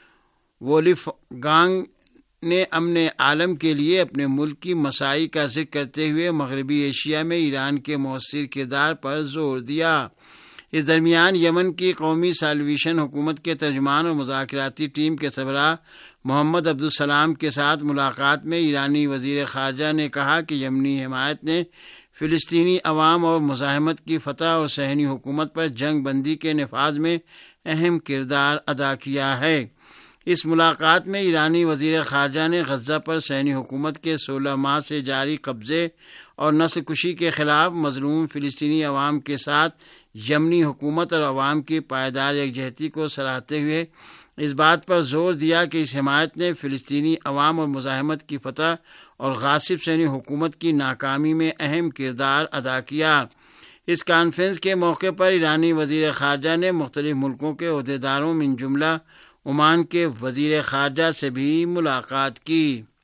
وولفگانگ نے امن عالم کے لیے اپنے ملک کی مساعی کا ذکر کرتے ہوئے مغربی ایشیا میں ایران کے مؤثر کردار پر زور دیا۔ اس درمیان یمن کی قومی سالویشن حکومت کے ترجمان اور مذاکراتی ٹیم کے سربراہ محمد عبدالسلام کے ساتھ ملاقات میں ایرانی وزیر خارجہ نے کہا کہ یمنی حمایت نے فلسطینی عوام اور مزاحمت کی فتح اور صہیونی حکومت پر جنگ بندی کے نفاذ میں اہم کردار ادا کیا ہے۔ اس ملاقات میں ایرانی وزیر خارجہ نے غزہ پر صہیونی حکومت کے سولہ ماہ سے جاری قبضے اور نسل کشی کے خلاف مظلوم فلسطینی عوام کے ساتھ یمنی حکومت اور عوام کی پائیدار یکجہتی کو سراہتے ہوئے اس بات پر زور دیا کہ اس حمایت نے فلسطینی عوام اور مزاحمت کی فتح اور غاصب صہیونی حکومت کی ناکامی میں اہم کردار ادا کیا۔ اس کانفرنس کے موقع پر ایرانی وزیر خارجہ نے مختلف ملکوں کے عہدیداروں من جملہ عمان کے وزیر خارجہ سے بھی ملاقات کی۔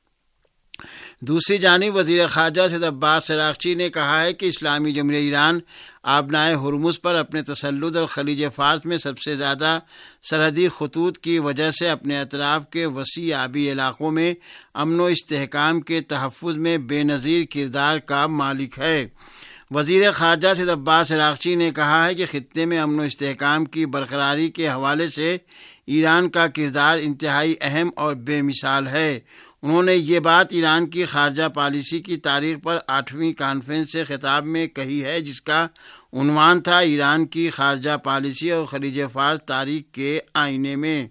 دوسری جانب وزیر خارجہ سید عباس عراقچی نے کہا ہے کہ اسلامی جمہوریہ ایران آبنائے ہرمز پر اپنے تسلط اور خلیج فارس میں سب سے زیادہ سرحدی خطوط کی وجہ سے اپنے اطراف کے وسیع آبی علاقوں میں امن و استحکام کے تحفظ میں بے نظیر کردار کا مالک ہے۔ وزیر خارجہ سید عباس عراقچی نے کہا ہے کہ خطے میں امن و استحکام کی برقراری کے حوالے سے ایران کا کردار انتہائی اہم اور بے مثال ہے۔ انہوں نے یہ بات ایران کی خارجہ پالیسی کی تاریخ پر آٹھویں کانفرنس سے خطاب میں کہی ہے، جس کا عنوان تھا ایران کی خارجہ پالیسی اور خلیج فارس تاریخ کے آئینے میں۔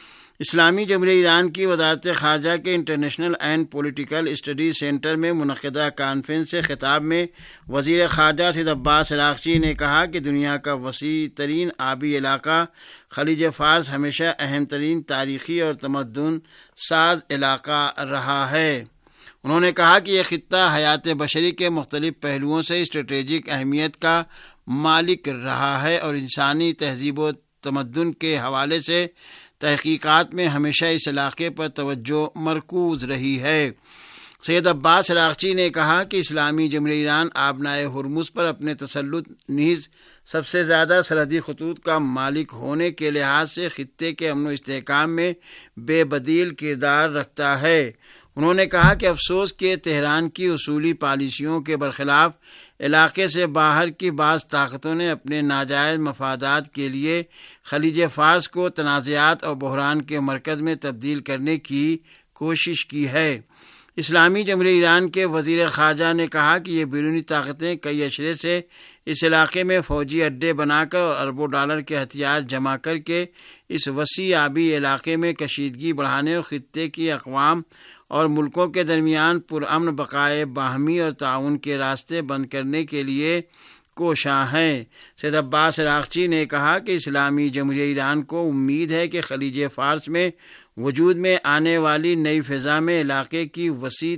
اسلامی جمہوریہ ایران کی وزارت خارجہ کے international and political studies centre میں منعقدہ کانفرنس سے خطاب میں وزیر خارجہ سید عباس عراقچی نے کہا کہ دنیا کا وسیع ترین آبی علاقہ خلیج فارس ہمیشہ اہم ترین تاریخی اور تمدن ساز علاقہ رہا ہے۔ انہوں نے کہا کہ یہ خطہ حیات بشری کے مختلف پہلوؤں سے اسٹریٹجک اہمیت کا مالک رہا ہے اور انسانی تہذیب و تمدن کے حوالے سے تحقیقات میں ہمیشہ اس علاقے پر توجہ مرکوز رہی ہے۔ سید عباس عراقچی نے کہا کہ اسلامی جمہوریہ ایران آبنائے ہرمز پر اپنے تسلط نیز سب سے زیادہ سرحدی خطوط کا مالک ہونے کے لحاظ سے خطے کے امن و استحکام میں بے بدیل کردار رکھتا ہے۔ انہوں نے کہا کہ افسوس کہ تہران کی اصولی پالیسیوں کے برخلاف علاقے سے باہر کی بعض طاقتوں نے اپنے ناجائز مفادات کے لیے خلیج فارس کو تنازعات اور بحران کے مرکز میں تبدیل کرنے کی کوشش کی ہے۔ اسلامی جمہوریہ ایران کے وزیر خارجہ نے کہا کہ یہ بیرونی طاقتیں کئی اشرے سے اس علاقے میں فوجی اڈے بنا کر اور اربوں ڈالر کے ہتھیار جمع کر کے اس وسیع آبی علاقے میں کشیدگی بڑھانے اور خطے کی اقوام اور ملکوں کے درمیان پرامن بقائے باہمی اور تعاون کے راستے بند کرنے کے لیے کوشاں ہیں۔ سید عباس عراقچی نے کہا کہ اسلامی جمہوریہ ایران کو امید ہے کہ خلیج فارس میں وجود میں آنے والی نئی فضا میں علاقے کی وسیع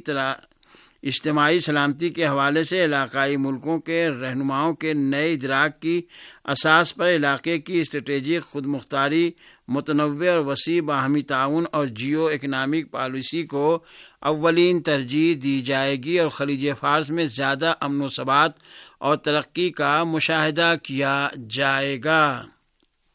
اجتماعی سلامتی کے حوالے سے علاقائی ملکوں کے رہنماؤں کے نئے ادراک کی اساس پر علاقے کی اسٹریٹجک خود مختاری، متنوع اور وسیع باہمی تعاون اور جیو اکنامک پالیسی کو اولین ترجیح دی جائے گی اور خلیج فارس میں زیادہ امن و ثبات اور ترقی کا مشاہدہ کیا جائے گا۔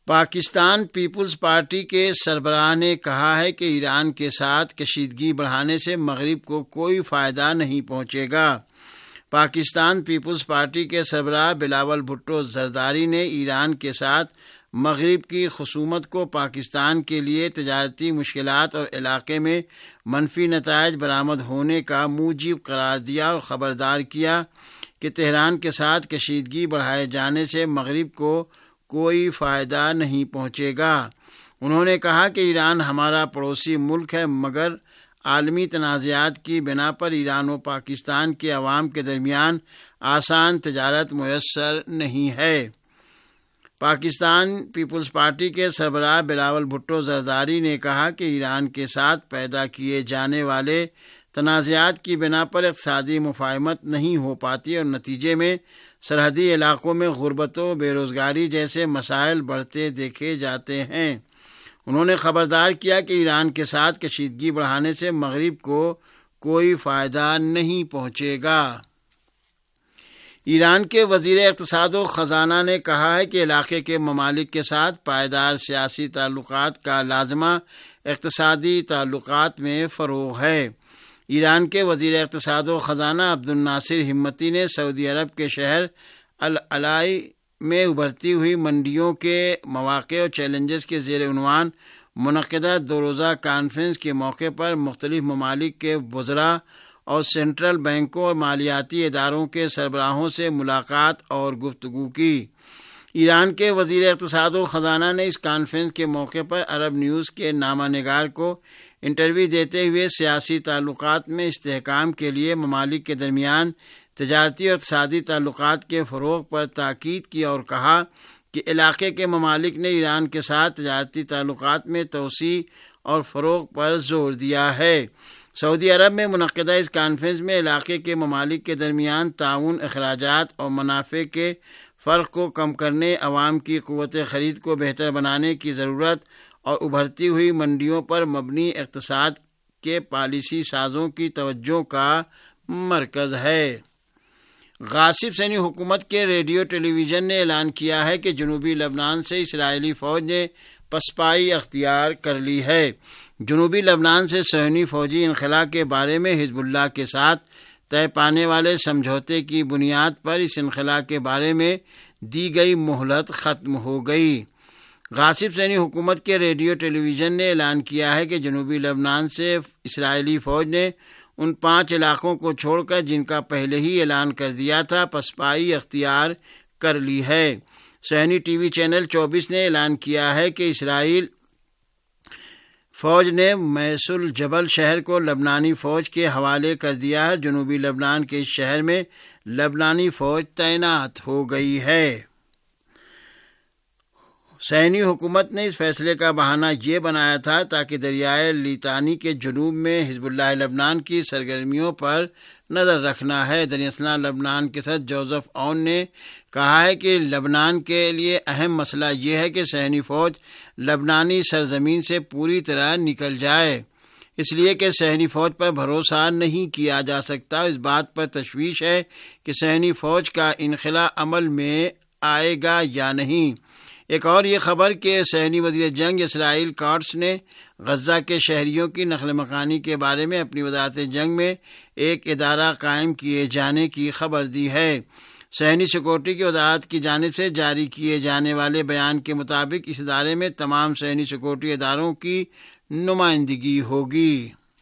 پاکستان پیپلز پارٹی کے سربراہ نے کہا ہے کہ ایران کے ساتھ کشیدگی بڑھانے سے مغرب کو کوئی فائدہ نہیں پہنچے گا۔ پاکستان پیپلز پارٹی کے سربراہ بلاول بھٹو زرداری نے ایران کے ساتھ مغرب کی خصومت کو پاکستان کے لیے تجارتی مشکلات اور علاقے میں منفی نتائج برآمد ہونے کا موجب قرار دیا اور خبردار کیا کہ تہران کے ساتھ کشیدگی بڑھائے جانے سے مغرب کو کوئی فائدہ نہیں پہنچے گا۔ انہوں نے کہا کہ ایران ہمارا پڑوسی ملک ہے، مگر عالمی تنازعات کی بنا پر ایران و پاکستان کے عوام کے درمیان آسان تجارت میسر نہیں ہے۔ پاکستان پیپلز پارٹی کے سربراہ بلاول بھٹو زرداری نے کہا کہ ایران کے ساتھ پیدا کیے جانے والے تنازعات کی بنا پر اقتصادی مفاہمت نہیں ہو پاتی اور نتیجے میں سرحدی علاقوں میں غربت و بے روزگاری جیسے مسائل بڑھتے دیکھے جاتے ہیں۔ انہوں نے خبردار کیا کہ ایران کے ساتھ کشیدگی بڑھانے سے مغرب کو کوئی فائدہ نہیں پہنچے گا۔ ایران کے وزیر اقتصاد و خزانہ نے کہا ہے کہ علاقے کے ممالک کے ساتھ پائیدار سیاسی تعلقات کا لازمہ اقتصادی تعلقات میں فروغ ہے۔ ایران کے وزیر اقتصاد و خزانہ عبد الناصر ہمتی نے سعودی عرب کے شہر العلائی میں ابھرتی ہوئی منڈیوں کے مواقع اور چیلنجز کے زیر عنوان منعقدہ دو روزہ کانفرنس کے موقع پر مختلف ممالک کے وزراء اور سینٹرل بینکوں اور مالیاتی اداروں کے سربراہوں سے ملاقات اور گفتگو کی۔ ایران کے وزیر اقتصاد و خزانہ نے اس کانفرنس کے موقع پر عرب نیوز کے نامہ نگار کو انٹرویو دیتے ہوئے سیاسی تعلقات میں استحکام کے لیے ممالک کے درمیان تجارتی اور اقتصادی تعلقات کے فروغ پر تاکید کی اور کہا کہ علاقے کے ممالک نے ایران کے ساتھ تجارتی تعلقات میں توسیع اور فروغ پر زور دیا ہے۔ سعودی عرب میں منعقدہ اس کانفرنس میں علاقے کے ممالک کے درمیان تعاون، اخراجات اور منافع کے فرق کو کم کرنے، عوام کی قوت خرید کو بہتر بنانے کی ضرورت اور ابھرتی ہوئی منڈیوں پر مبنی اقتصاد کے پالیسی سازوں کی توجہ کا مرکز ہے۔ غاصب سینی حکومت کے ریڈیو ٹیلی ویژن نے اعلان کیا ہے کہ جنوبی لبنان سے اسرائیلی فوج نے پسپائی اختیار کر لی ہے۔ جنوبی لبنان سے صہیونی فوجی انخلاء کے بارے میں حزب اللہ کے ساتھ طے پانے والے سمجھوتے کی بنیاد پر اس انخلاء کے بارے میں دی گئی مہلت ختم ہو گئی۔ غاصب سینی حکومت کے ریڈیو ٹیلی ویژن نے اعلان کیا ہے کہ جنوبی لبنان سے اسرائیلی فوج نے ان پانچ علاقوں کو چھوڑ کر جن کا پہلے ہی اعلان کر دیا تھا پسپائی اختیار کر لی ہے۔ صہیونی ٹی وی چینل چوبیس نے اعلان کیا ہے کہ اسرائیل فوج نے میس الجبل شہر کو لبنانی فوج کے حوالے کر دیا ہے۔ جنوبی لبنان کے اس شہر میں لبنانی فوج تعینات ہو گئی ہے۔ صہیونی حکومت نے اس فیصلے کا بہانہ یہ بنایا تھا تاکہ دریائے لیتانی کے جنوب میں حزب اللہ لبنان کی سرگرمیوں پر نظر رکھنا ہے۔ دریاسنا لبنان کے صدر جوزف اون نے کہا ہے کہ لبنان کے لیے اہم مسئلہ یہ ہے کہ صہیونی فوج لبنانی سرزمین سے پوری طرح نکل جائے، اس لیے کہ صہیونی فوج پر بھروسہ نہیں کیا جا سکتا۔ اس بات پر تشویش ہے کہ صہیونی فوج کا انخلاء عمل میں آئے گا یا نہیں۔ ایک اور یہ خبر کہ صہیونی وزیر جنگ اسرائیل کاٹس نے غزہ کے شہریوں کی نقل مکانی کے بارے میں اپنی وزارت جنگ میں ایک ادارہ قائم کیے جانے کی خبر دی ہے۔ صہیونی سیکورٹی کی وزارت کی جانب سے جاری کیے جانے والے بیان کے مطابق اس ادارے میں تمام صہیونی سیکورٹی اداروں کی نمائندگی ہوگی۔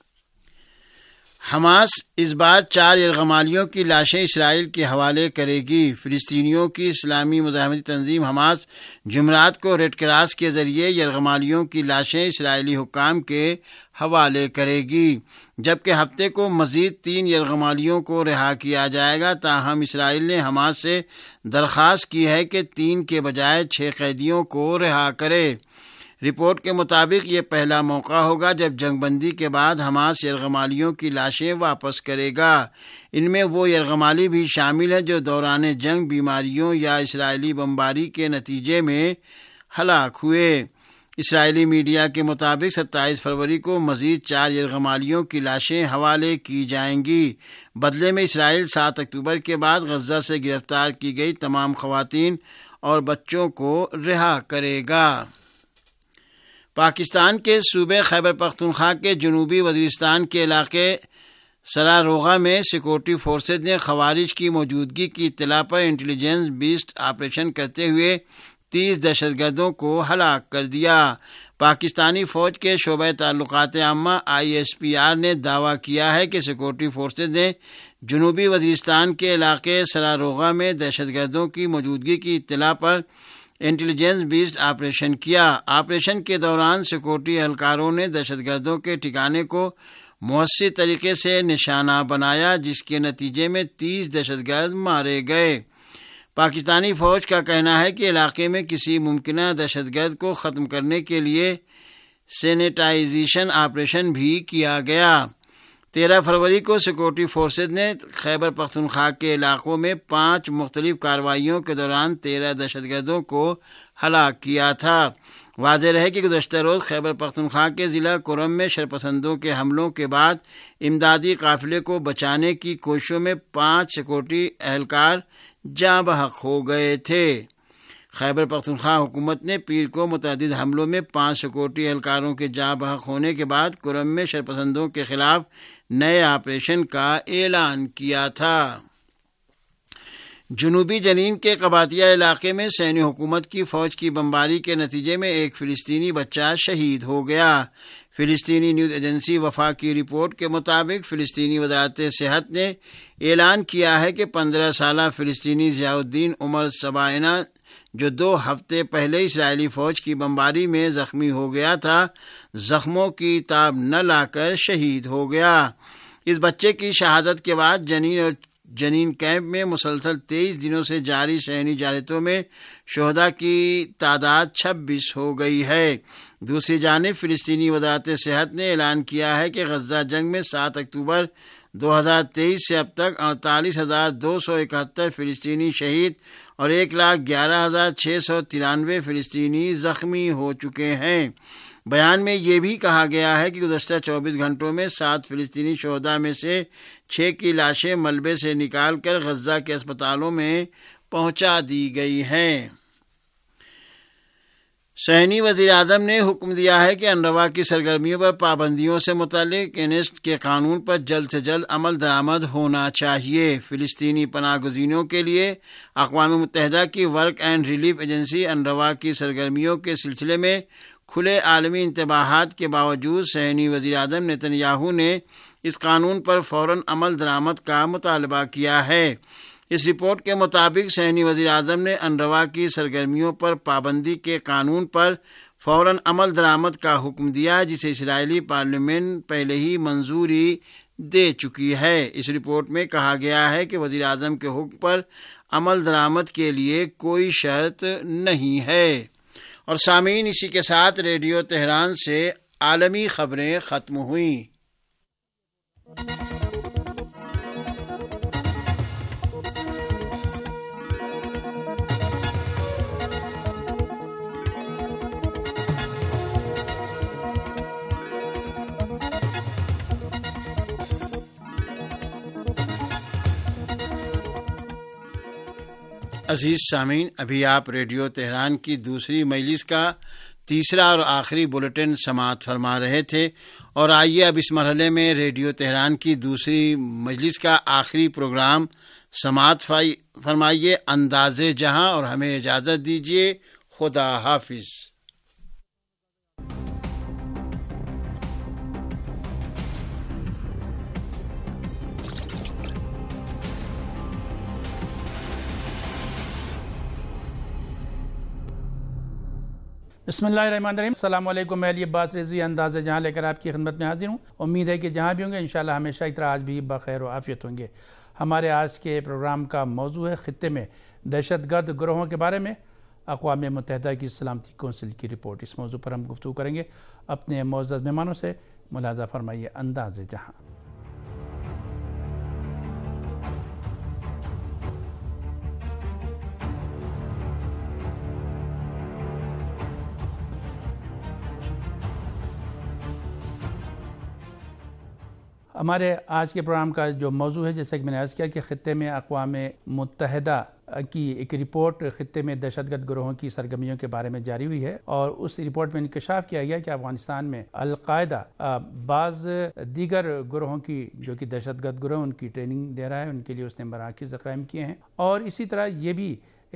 حماس اس بار چار یرغمالیوں کی لاشیں اسرائیل کے حوالے کرے گی۔ فلسطینیوں کی اسلامی مزاحمتی تنظیم حماس جمعرات کو ریڈ کراس کے ذریعے یرغمالیوں کی لاشیں اسرائیلی حکام کے حوالے کرے گی، جبکہ ہفتے کو مزید تین یرغمالیوں کو رہا کیا جائے گا۔ تاہم اسرائیل نے حماس سے درخواست کی ہے کہ تین کے بجائے چھ قیدیوں کو رہا کرے۔ رپورٹ کے مطابق یہ پہلا موقع ہوگا جب جنگ بندی کے بعد حماس یرغمالیوں کی لاشیں واپس کرے گا۔ ان میں وہ یرغمالی بھی شامل ہیں جو دوران جنگ بیماریوں یا اسرائیلی بمباری کے نتیجے میں ہلاک ہوئے۔ اسرائیلی میڈیا کے مطابق ستائیس فروری کو مزید چار یرغمالیوں کی لاشیں حوالے کی جائیں گی۔ بدلے میں اسرائیل سات اکتوبر کے بعد غزہ سے گرفتار کی گئی تمام خواتین اور بچوں کو رہا کرے گا۔ پاکستان کے صوبے خیبر پختونخوا کے جنوبی وزیرستان کے علاقے سراروغہ میں سیکورٹی فورسز نے خوارج کی موجودگی کی اطلاع پر انٹیلیجنس بیسٹ آپریشن کرتے ہوئے تیس دہشت گردوں کو ہلاک کر دیا۔ پاکستانی فوج کے شعبہ تعلقات عامہ آئی ایس پی آر نے دعویٰ کیا ہے کہ سیکورٹی فورسز نے جنوبی وزیرستان کے علاقے سراروغہ میں دہشت گردوں کی موجودگی کی اطلاع پر انٹیلیجنس بیسڈ آپریشن کیا۔ آپریشن کے دوران سیکورٹی اہلکاروں نے دہشت گردوں کے ٹھکانے کو مؤثر طریقے سے نشانہ بنایا، جس کے نتیجے میں تیس دہشت گرد مارے گئے۔ پاکستانی فوج کا کہنا ہے کہ علاقے میں کسی ممکنہ دہشت گرد کو ختم کرنے کے لیے سینیٹائزیشن آپریشن بھی کیا گیا۔ تیرہ فروری کو سیکورٹی فورسز نے خیبر پختونخوا کے علاقوں میں پانچ مختلف کارروائیوں کے دوران تیرہ دہشت گردوں کو ہلاک کیا تھا۔ واضح رہے کہ گزشتہ روز خیبر پختونخوا کے ضلع کرم میں شرپسندوں کے حملوں کے بعد امدادی قافلے کو بچانے کی کوششوں میں پانچ سیکورٹی اہلکار جاں بحق ہو گئے تھے۔ خیبر پختونخوا حکومت نے پیر کو متعدد حملوں میں پانچ سیکورٹی اہلکاروں کے جاں بحق ہونے کے بعد کرم میں شرپسندوں کے خلاف نئے آپریشن کا اعلان کیا تھا۔ جنوبی جنین کے قباطیہ علاقے میں سینی حکومت کی فوج کی بمباری کے نتیجے میں ایک فلسطینی بچہ شہید ہو گیا۔ فلسطینی نیوز ایجنسی وفا کی رپورٹ کے مطابق فلسطینی وزارت صحت نے اعلان کیا ہے کہ پندرہ سالہ فلسطینی ضیاء الدین عمر سبائنا، جو دو ہفتے پہلے اسرائیلی فوج کی بمباری میں زخمی ہو گیا تھا، زخموں کی تاب نہ لا کر شہید ہو گیا۔ اس بچے کی شہادت کے بعد جنین اور جنین کیمپ میں مسلسل تیئیس دنوں سے جاری شہری جارحیتوں میں شہداء کی تعداد چھبیس ہو گئی ہے۔ دوسری جانب فلسطینی وزارت صحت نے اعلان کیا ہے کہ غزہ جنگ میں سات اکتوبر دو ہزار تیئیس سے اب تک اڑتالیس ہزار دو سو اکہتر فلسطینی شہید اور ایک لاکھ گیارہ ہزار چھ سو ترانوے فلسطینی زخمی ہو چکے ہیں۔ بیان میں یہ بھی کہا گیا ہے کہ گزشتہ چوبیس گھنٹوں میں سات فلسطینی شہداء میں سے چھ کی لاشیں ملبے سے نکال کر غزہ کے اسپتالوں میں پہنچا دی گئی ہیں۔ صہیونی وزیر اعظم نے حکم دیا ہے کہ انروا کی سرگرمیوں پر پابندیوں سے متعلق انسٹ کے قانون پر جلد سے جلد عمل درآمد ہونا چاہیے۔ فلسطینی پناہ گزینوں کے لیے اقوام متحدہ کی ورک اینڈ ریلیف ایجنسی انروا کی سرگرمیوں کے سلسلے میں کھلے عالمی انتباہات کے باوجود صہیونی وزیر اعظم نیتن یاہو نے اس قانون پر فوراً عمل درآمد کا مطالبہ کیا ہے۔ اس رپورٹ کے مطابق صہیونی وزیر اعظم نے انروا کی سرگرمیوں پر پابندی کے قانون پر فوراً عمل درآمد کا حکم دیا، جسے اسرائیلی پارلیمنٹ پہلے ہی منظوری دے چکی ہے۔ اس رپورٹ میں کہا گیا ہے کہ وزیر اعظم کے حکم پر عمل درآمد کے لیے کوئی شرط نہیں ہے۔ اور سامعین، اسی کے ساتھ ریڈیو تہران سے عالمی خبریں ختم ہوئیں۔ عزیز سامعین، ابھی آپ ریڈیو تہران کی دوسری مجلس کا تیسرا اور آخری بلیٹن سماعت فرما رہے تھے، اور آئیے اب اس مرحلے میں ریڈیو تہران کی دوسری مجلس کا آخری پروگرام سماعت فرمائیے انداز جہاں، اور ہمیں اجازت دیجیے۔ خدا حافظ۔ بسم اللہ الرحمن الرحیم۔ السلام علیکم، میں علی عباس رضوی انداز جہاں لے کر آپ کی خدمت میں حاضر ہوں۔ امید ہے کہ جہاں بھی ہوں گے انشاءاللہ ہمیشہ کی طرح آج بھی بخیر و عافیت ہوں گے۔ ہمارے آج کے پروگرام کا موضوع ہے خطے میں دہشت گرد گروہوں کے بارے میں اقوام متحدہ کی سلامتی کونسل کی رپورٹ۔ اس موضوع پر ہم گفتگو کریں گے اپنے معزز مہمانوں سے۔ ملاحظہ فرمائیے انداز جہاں۔ ہمارے آج کے پروگرام کا جو موضوع ہے، جیسے کہ میں نے عرض کیا کہ خطے میں اقوام متحدہ کی ایک رپورٹ خطے میں دہشت گرد گروہوں کی سرگرمیوں کے بارے میں جاری ہوئی ہے، اور اس رپورٹ میں انکشاف کیا گیا کہ افغانستان میں القاعدہ بعض دیگر گروہوں کی جو کہ دہشت گرد گروہ ان کی ٹریننگ دے رہا ہے، ان کے لیے اس نے مراکز قائم کیے ہیں، اور اسی طرح یہ بھی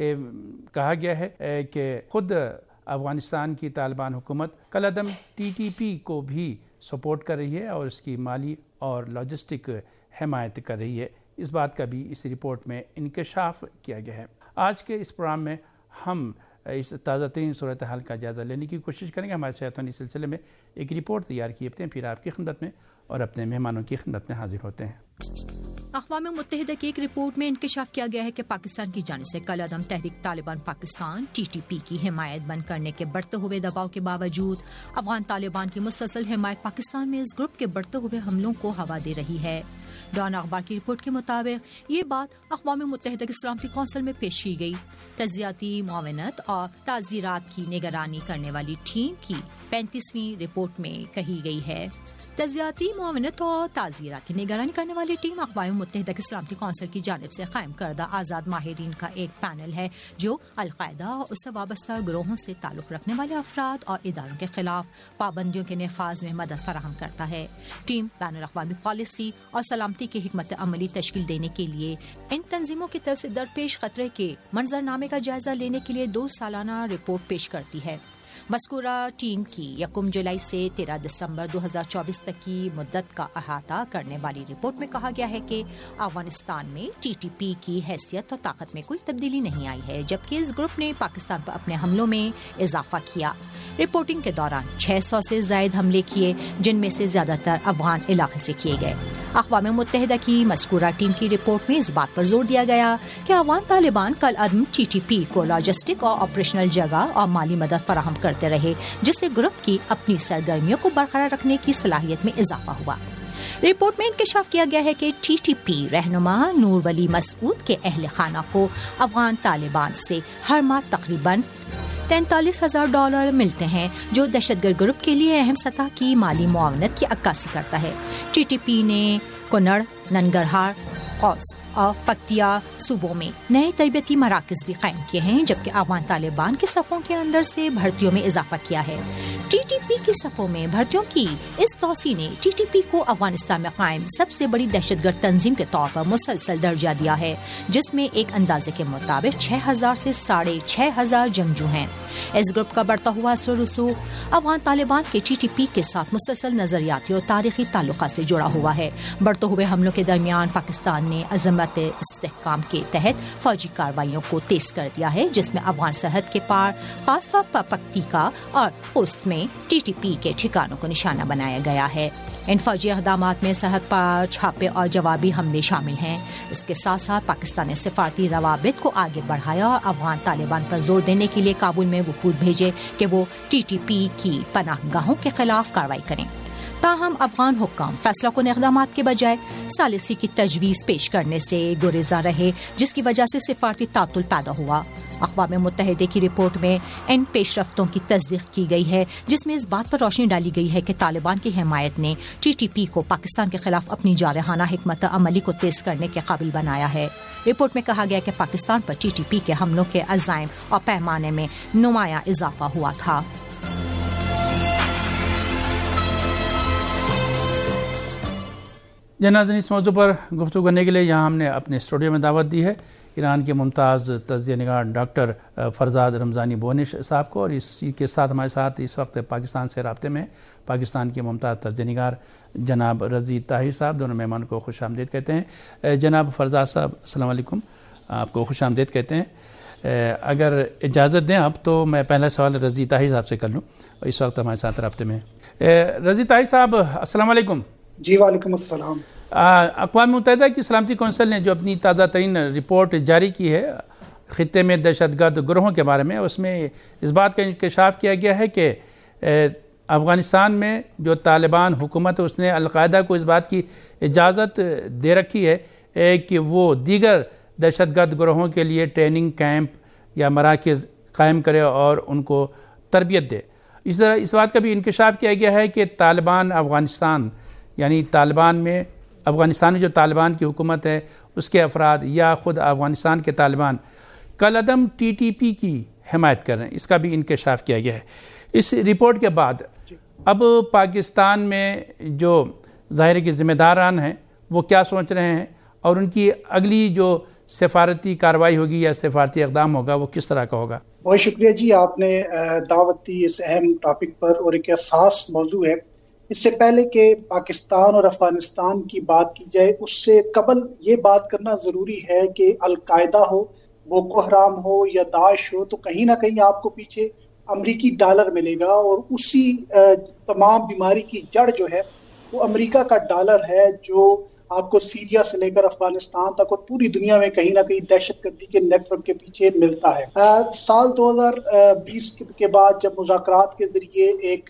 کہا گیا ہے کہ خود افغانستان کی طالبان حکومت کالعدم ٹی ٹی پی کو بھی سپورٹ کر رہی ہے اور اس کی مالی اور لاجسٹک حمایت کر رہی ہے۔ اس بات کا بھی اس رپورٹ میں انکشاف کیا گیا ہے۔ آج کے اس پروگرام میں ہم اس تازہ ترین صورتحال کا جائزہ لینے کی کوشش کریں گے۔ ہمارے ساتھیوں نے اس سلسلے میں ایک رپورٹ تیار کی ہے، پھر آپ کی خدمت میں اور اپنے مہمانوں کی خدمت میں حاضر ہوتے ہیں۔ اقوام متحدہ کی ایک رپورٹ میں انکشاف کیا گیا ہے کہ پاکستان کی جانب سے کالعدم تحریک طالبان پاکستان ٹی ٹی پی کی حمایت بند کرنے کے بڑھتے ہوئے دباؤ کے باوجود افغان طالبان کی مسلسل حمایت پاکستان میں اس گروپ کے بڑھتے ہوئے حملوں کو ہوا دے رہی ہے۔ ڈان اخبار کی رپورٹ کے مطابق یہ بات اقوام متحدہ کی سلامتی کونسل میں پیش کی گئی۔ تجزیاتی معاونت اور تعزیرات کی نگرانی کرنے والی ٹیم کی پینتیسویں رپورٹ میں کہی گئی ہے۔ تجزیاتی معاونت اور تعزیرات کی نگرانی کرنے والی ٹیم اقوام متحدہ کی سلامتی کونسل کی جانب سے قائم کردہ آزاد ماہرین کا ایک پینل ہے جو القاعدہ اور اس سے وابستہ گروہوں سے تعلق رکھنے والے افراد اور اداروں کے خلاف پابندیوں کے نفاذ میں مدد فراہم کرتا ہے۔ ٹیم بین الاقوامی پالیسی اور سلامتی کی حکمت عملی تشکیل دینے کے لیے ان تنظیموں کی طرف سے درپیش خطرے کے منظرنامے کا جائزہ لینے کے لیے دو سالانہ رپورٹ پیش کرتی ہے۔ مذکورہ ٹیم کی یکم جولائی سے تیرہ دسمبر دو ہزار چوبیس تک کی مدت کا احاطہ کرنے والی رپورٹ میں کہا گیا ہے کہ افغانستان میں ٹی ٹی پی کی حیثیت اور طاقت میں کوئی تبدیلی نہیں آئی ہے، جبکہ اس گروپ نے پاکستان پر اپنے حملوں میں اضافہ کیا۔ رپورٹنگ کے دوران چھ سو سے زائد حملے کیے، جن میں سے زیادہ تر افغان علاقے سے کیے گئے۔ اقوام متحدہ کی مذکورہ ٹیم کی رپورٹ میں اس بات پر زور دیا گیا کہ افغان طالبان کالعدم ٹی ٹی پی کو لاجسٹک اور آپریشنل جگہ اور مالی مدد فراہم کرتے رہے، جس سے گروپ کی اپنی سرگرمیوں کو برقرار رکھنے کی صلاحیت میں اضافہ ہوا۔ رپورٹ میں انکشاف کیا گیا ہے کہ ٹی ٹی پی رہنما نور ولی مسعود کے اہل خانہ کو افغان طالبان سے ہر ماہ تقریباً تینتالیس ہزار ڈالر ملتے ہیں، جو دہشت گرد گروپ کے لیے اہم سطح کی مالی معاونت کی عکاسی کرتا ہے۔ ٹی ٹی پی نے کنڑ، ننگرہار، قوس اور پکتیا صوبوں میں نئے تربیتی مراکز بھی قائم کیے ہیں، جبکہ افغان طالبان کے صفوں کے اندر سے بھرتیوں میں اضافہ کیا ہے۔ ٹی ٹی پی کی صفوں میں بھرتیوں کی اس توسیع نے ٹی ٹی پی کو افغانستان میں قائم سب سے بڑی دہشت گرد تنظیم کے طور پر مسلسل درجہ دیا ہے، جس میں ایک اندازے کے مطابق چھ ہزار سے ساڑھے چھ ہزار جنگجو ہیں۔ اس گروپ کا بڑھتا ہوا اثر و رسوخ افغان طالبان کے ٹی ٹی پی کے ساتھ مسلسل نظریاتی اور تاریخی تعلقات سے جڑا ہوا ہے۔ بڑھتے ہوئے حملوں کے درمیان پاکستان نے عظمت استحکام کے تحت فوجی کارروائیوں کو تیز کر دیا ہے، جس میں افغان سرحد کے پار خاص طور پر پکتیکا اور خوست میں ٹی ٹی پی کے ٹھکانوں کو نشانہ بنایا گیا ہے۔ ان فوجی اقدامات میں سرحد پر چھاپے اور جوابی حملے شامل ہیں۔ اس کے ساتھ ساتھ پاکستان نے سفارتی روابط کو آگے بڑھایا اور افغان طالبان پر زور دینے کے لیے کابل میں وفود بھیجے کہ وہ ٹی ٹی پی کی پناہ گاہوں کے خلاف کارروائی کریں۔ تاہم افغان حکام فیصلہ کن اقدامات کے بجائے ثالثی کی تجویز پیش کرنے سے گریزاں رہے، جس کی وجہ سے سفارتی تعطل پیدا ہوا۔ اقوام متحدہ کی رپورٹ میں ان پیش رفتوں کی تصدیق کی گئی ہے، جس میں اس بات پر روشنی ڈالی گئی ہے کہ طالبان کی حمایت نے ٹی ٹی پی کو پاکستان کے خلاف اپنی جارحانہ حکمت عملی کو تیز کرنے کے قابل بنایا ہے۔ رپورٹ میں کہا گیا کہ پاکستان پر ٹی ٹی پی کے حملوں کے عزائم اور پیمانے میں نمایاں اضافہ ہوا تھا۔ ناظرین، اس موضوع پر گفتگو کرنے کے لیے یہاں ہم نے اپنے اسٹوڈیو میں دعوت دی ہے ایران کے ممتاز تجزیہ نگار ڈاکٹر فرزاد رمضانی بونش صاحب کو، اور اسی کے ساتھ ہمارے ساتھ اس وقت پاکستان سے رابطے میں پاکستان کے ممتاز تجزیہ نگار جناب رضی طاہر صاحب۔ دونوں مہمانوں کو خوش آمدید کہتے ہیں۔ جناب فرزاد صاحب السلام علیکم، آپ کو خوش آمدید کہتے ہیں۔ اگر اجازت دیں آپ تو میں پہلا سوال رضی طاہر صاحب سے کر لوں، اور اس وقت ہمارے ساتھ رابطے میں رضی طاہر صاحب السلام علیکم۔ جی وعلیکم السلام۔ اقوام متحدہ کی سلامتی کونسل نے جو اپنی تازہ ترین رپورٹ جاری کی ہے خطے میں دہشت گرد گروہوں کے بارے میں، اس میں اس بات کا انکشاف کیا گیا ہے کہ افغانستان میں جو طالبان حکومت ہے اس نے القاعدہ کو اس بات کی اجازت دے رکھی ہے کہ وہ دیگر دہشت گرد گروہوں کے لیے ٹریننگ کیمپ یا مراکز قائم کرے اور ان کو تربیت دے۔ اس طرح اس بات کا بھی انکشاف کیا گیا ہے کہ طالبان افغانستان یعنی طالبان میں افغانستان میں جو طالبان کی حکومت ہے اس کے افراد یا خود افغانستان کے طالبان کالعدم ٹی ٹی پی کی حمایت کر رہے ہیں، اس کا بھی انکشاف کیا گیا ہے۔ اس رپورٹ کے بعد اب پاکستان میں جو ظاہر کے ذمہ داران ہیں وہ کیا سوچ رہے ہیں اور ان کی اگلی جو سفارتی کارروائی ہوگی یا سفارتی اقدام ہوگا وہ کس طرح کا ہوگا؟ بہت شکریہ جی، آپ نے دعوت دی اس اہم ٹاپک پر، اور ایک حساس موضوع ہے۔ اس سے پہلے کہ پاکستان اور افغانستان کی بات کی جائے، اس سے قبل یہ بات کرنا ضروری ہے کہ القاعدہ ہو، بوکو حرام ہو یا داعش ہو، تو کہیں نہ کہیں آپ کو پیچھے امریکی ڈالر ملے گا، اور اسی تمام بیماری کی جڑ جو ہے وہ امریکہ کا ڈالر ہے، جو آپ کو سیریا سے لے کر افغانستان تک اور پوری دنیا میں کہیں نہ کہیں دہشت گردی کے نیٹ ورک کے پیچھے ملتا ہے۔ سال دو ہزار بیس کے بعد جب مذاکرات کے ذریعے ایک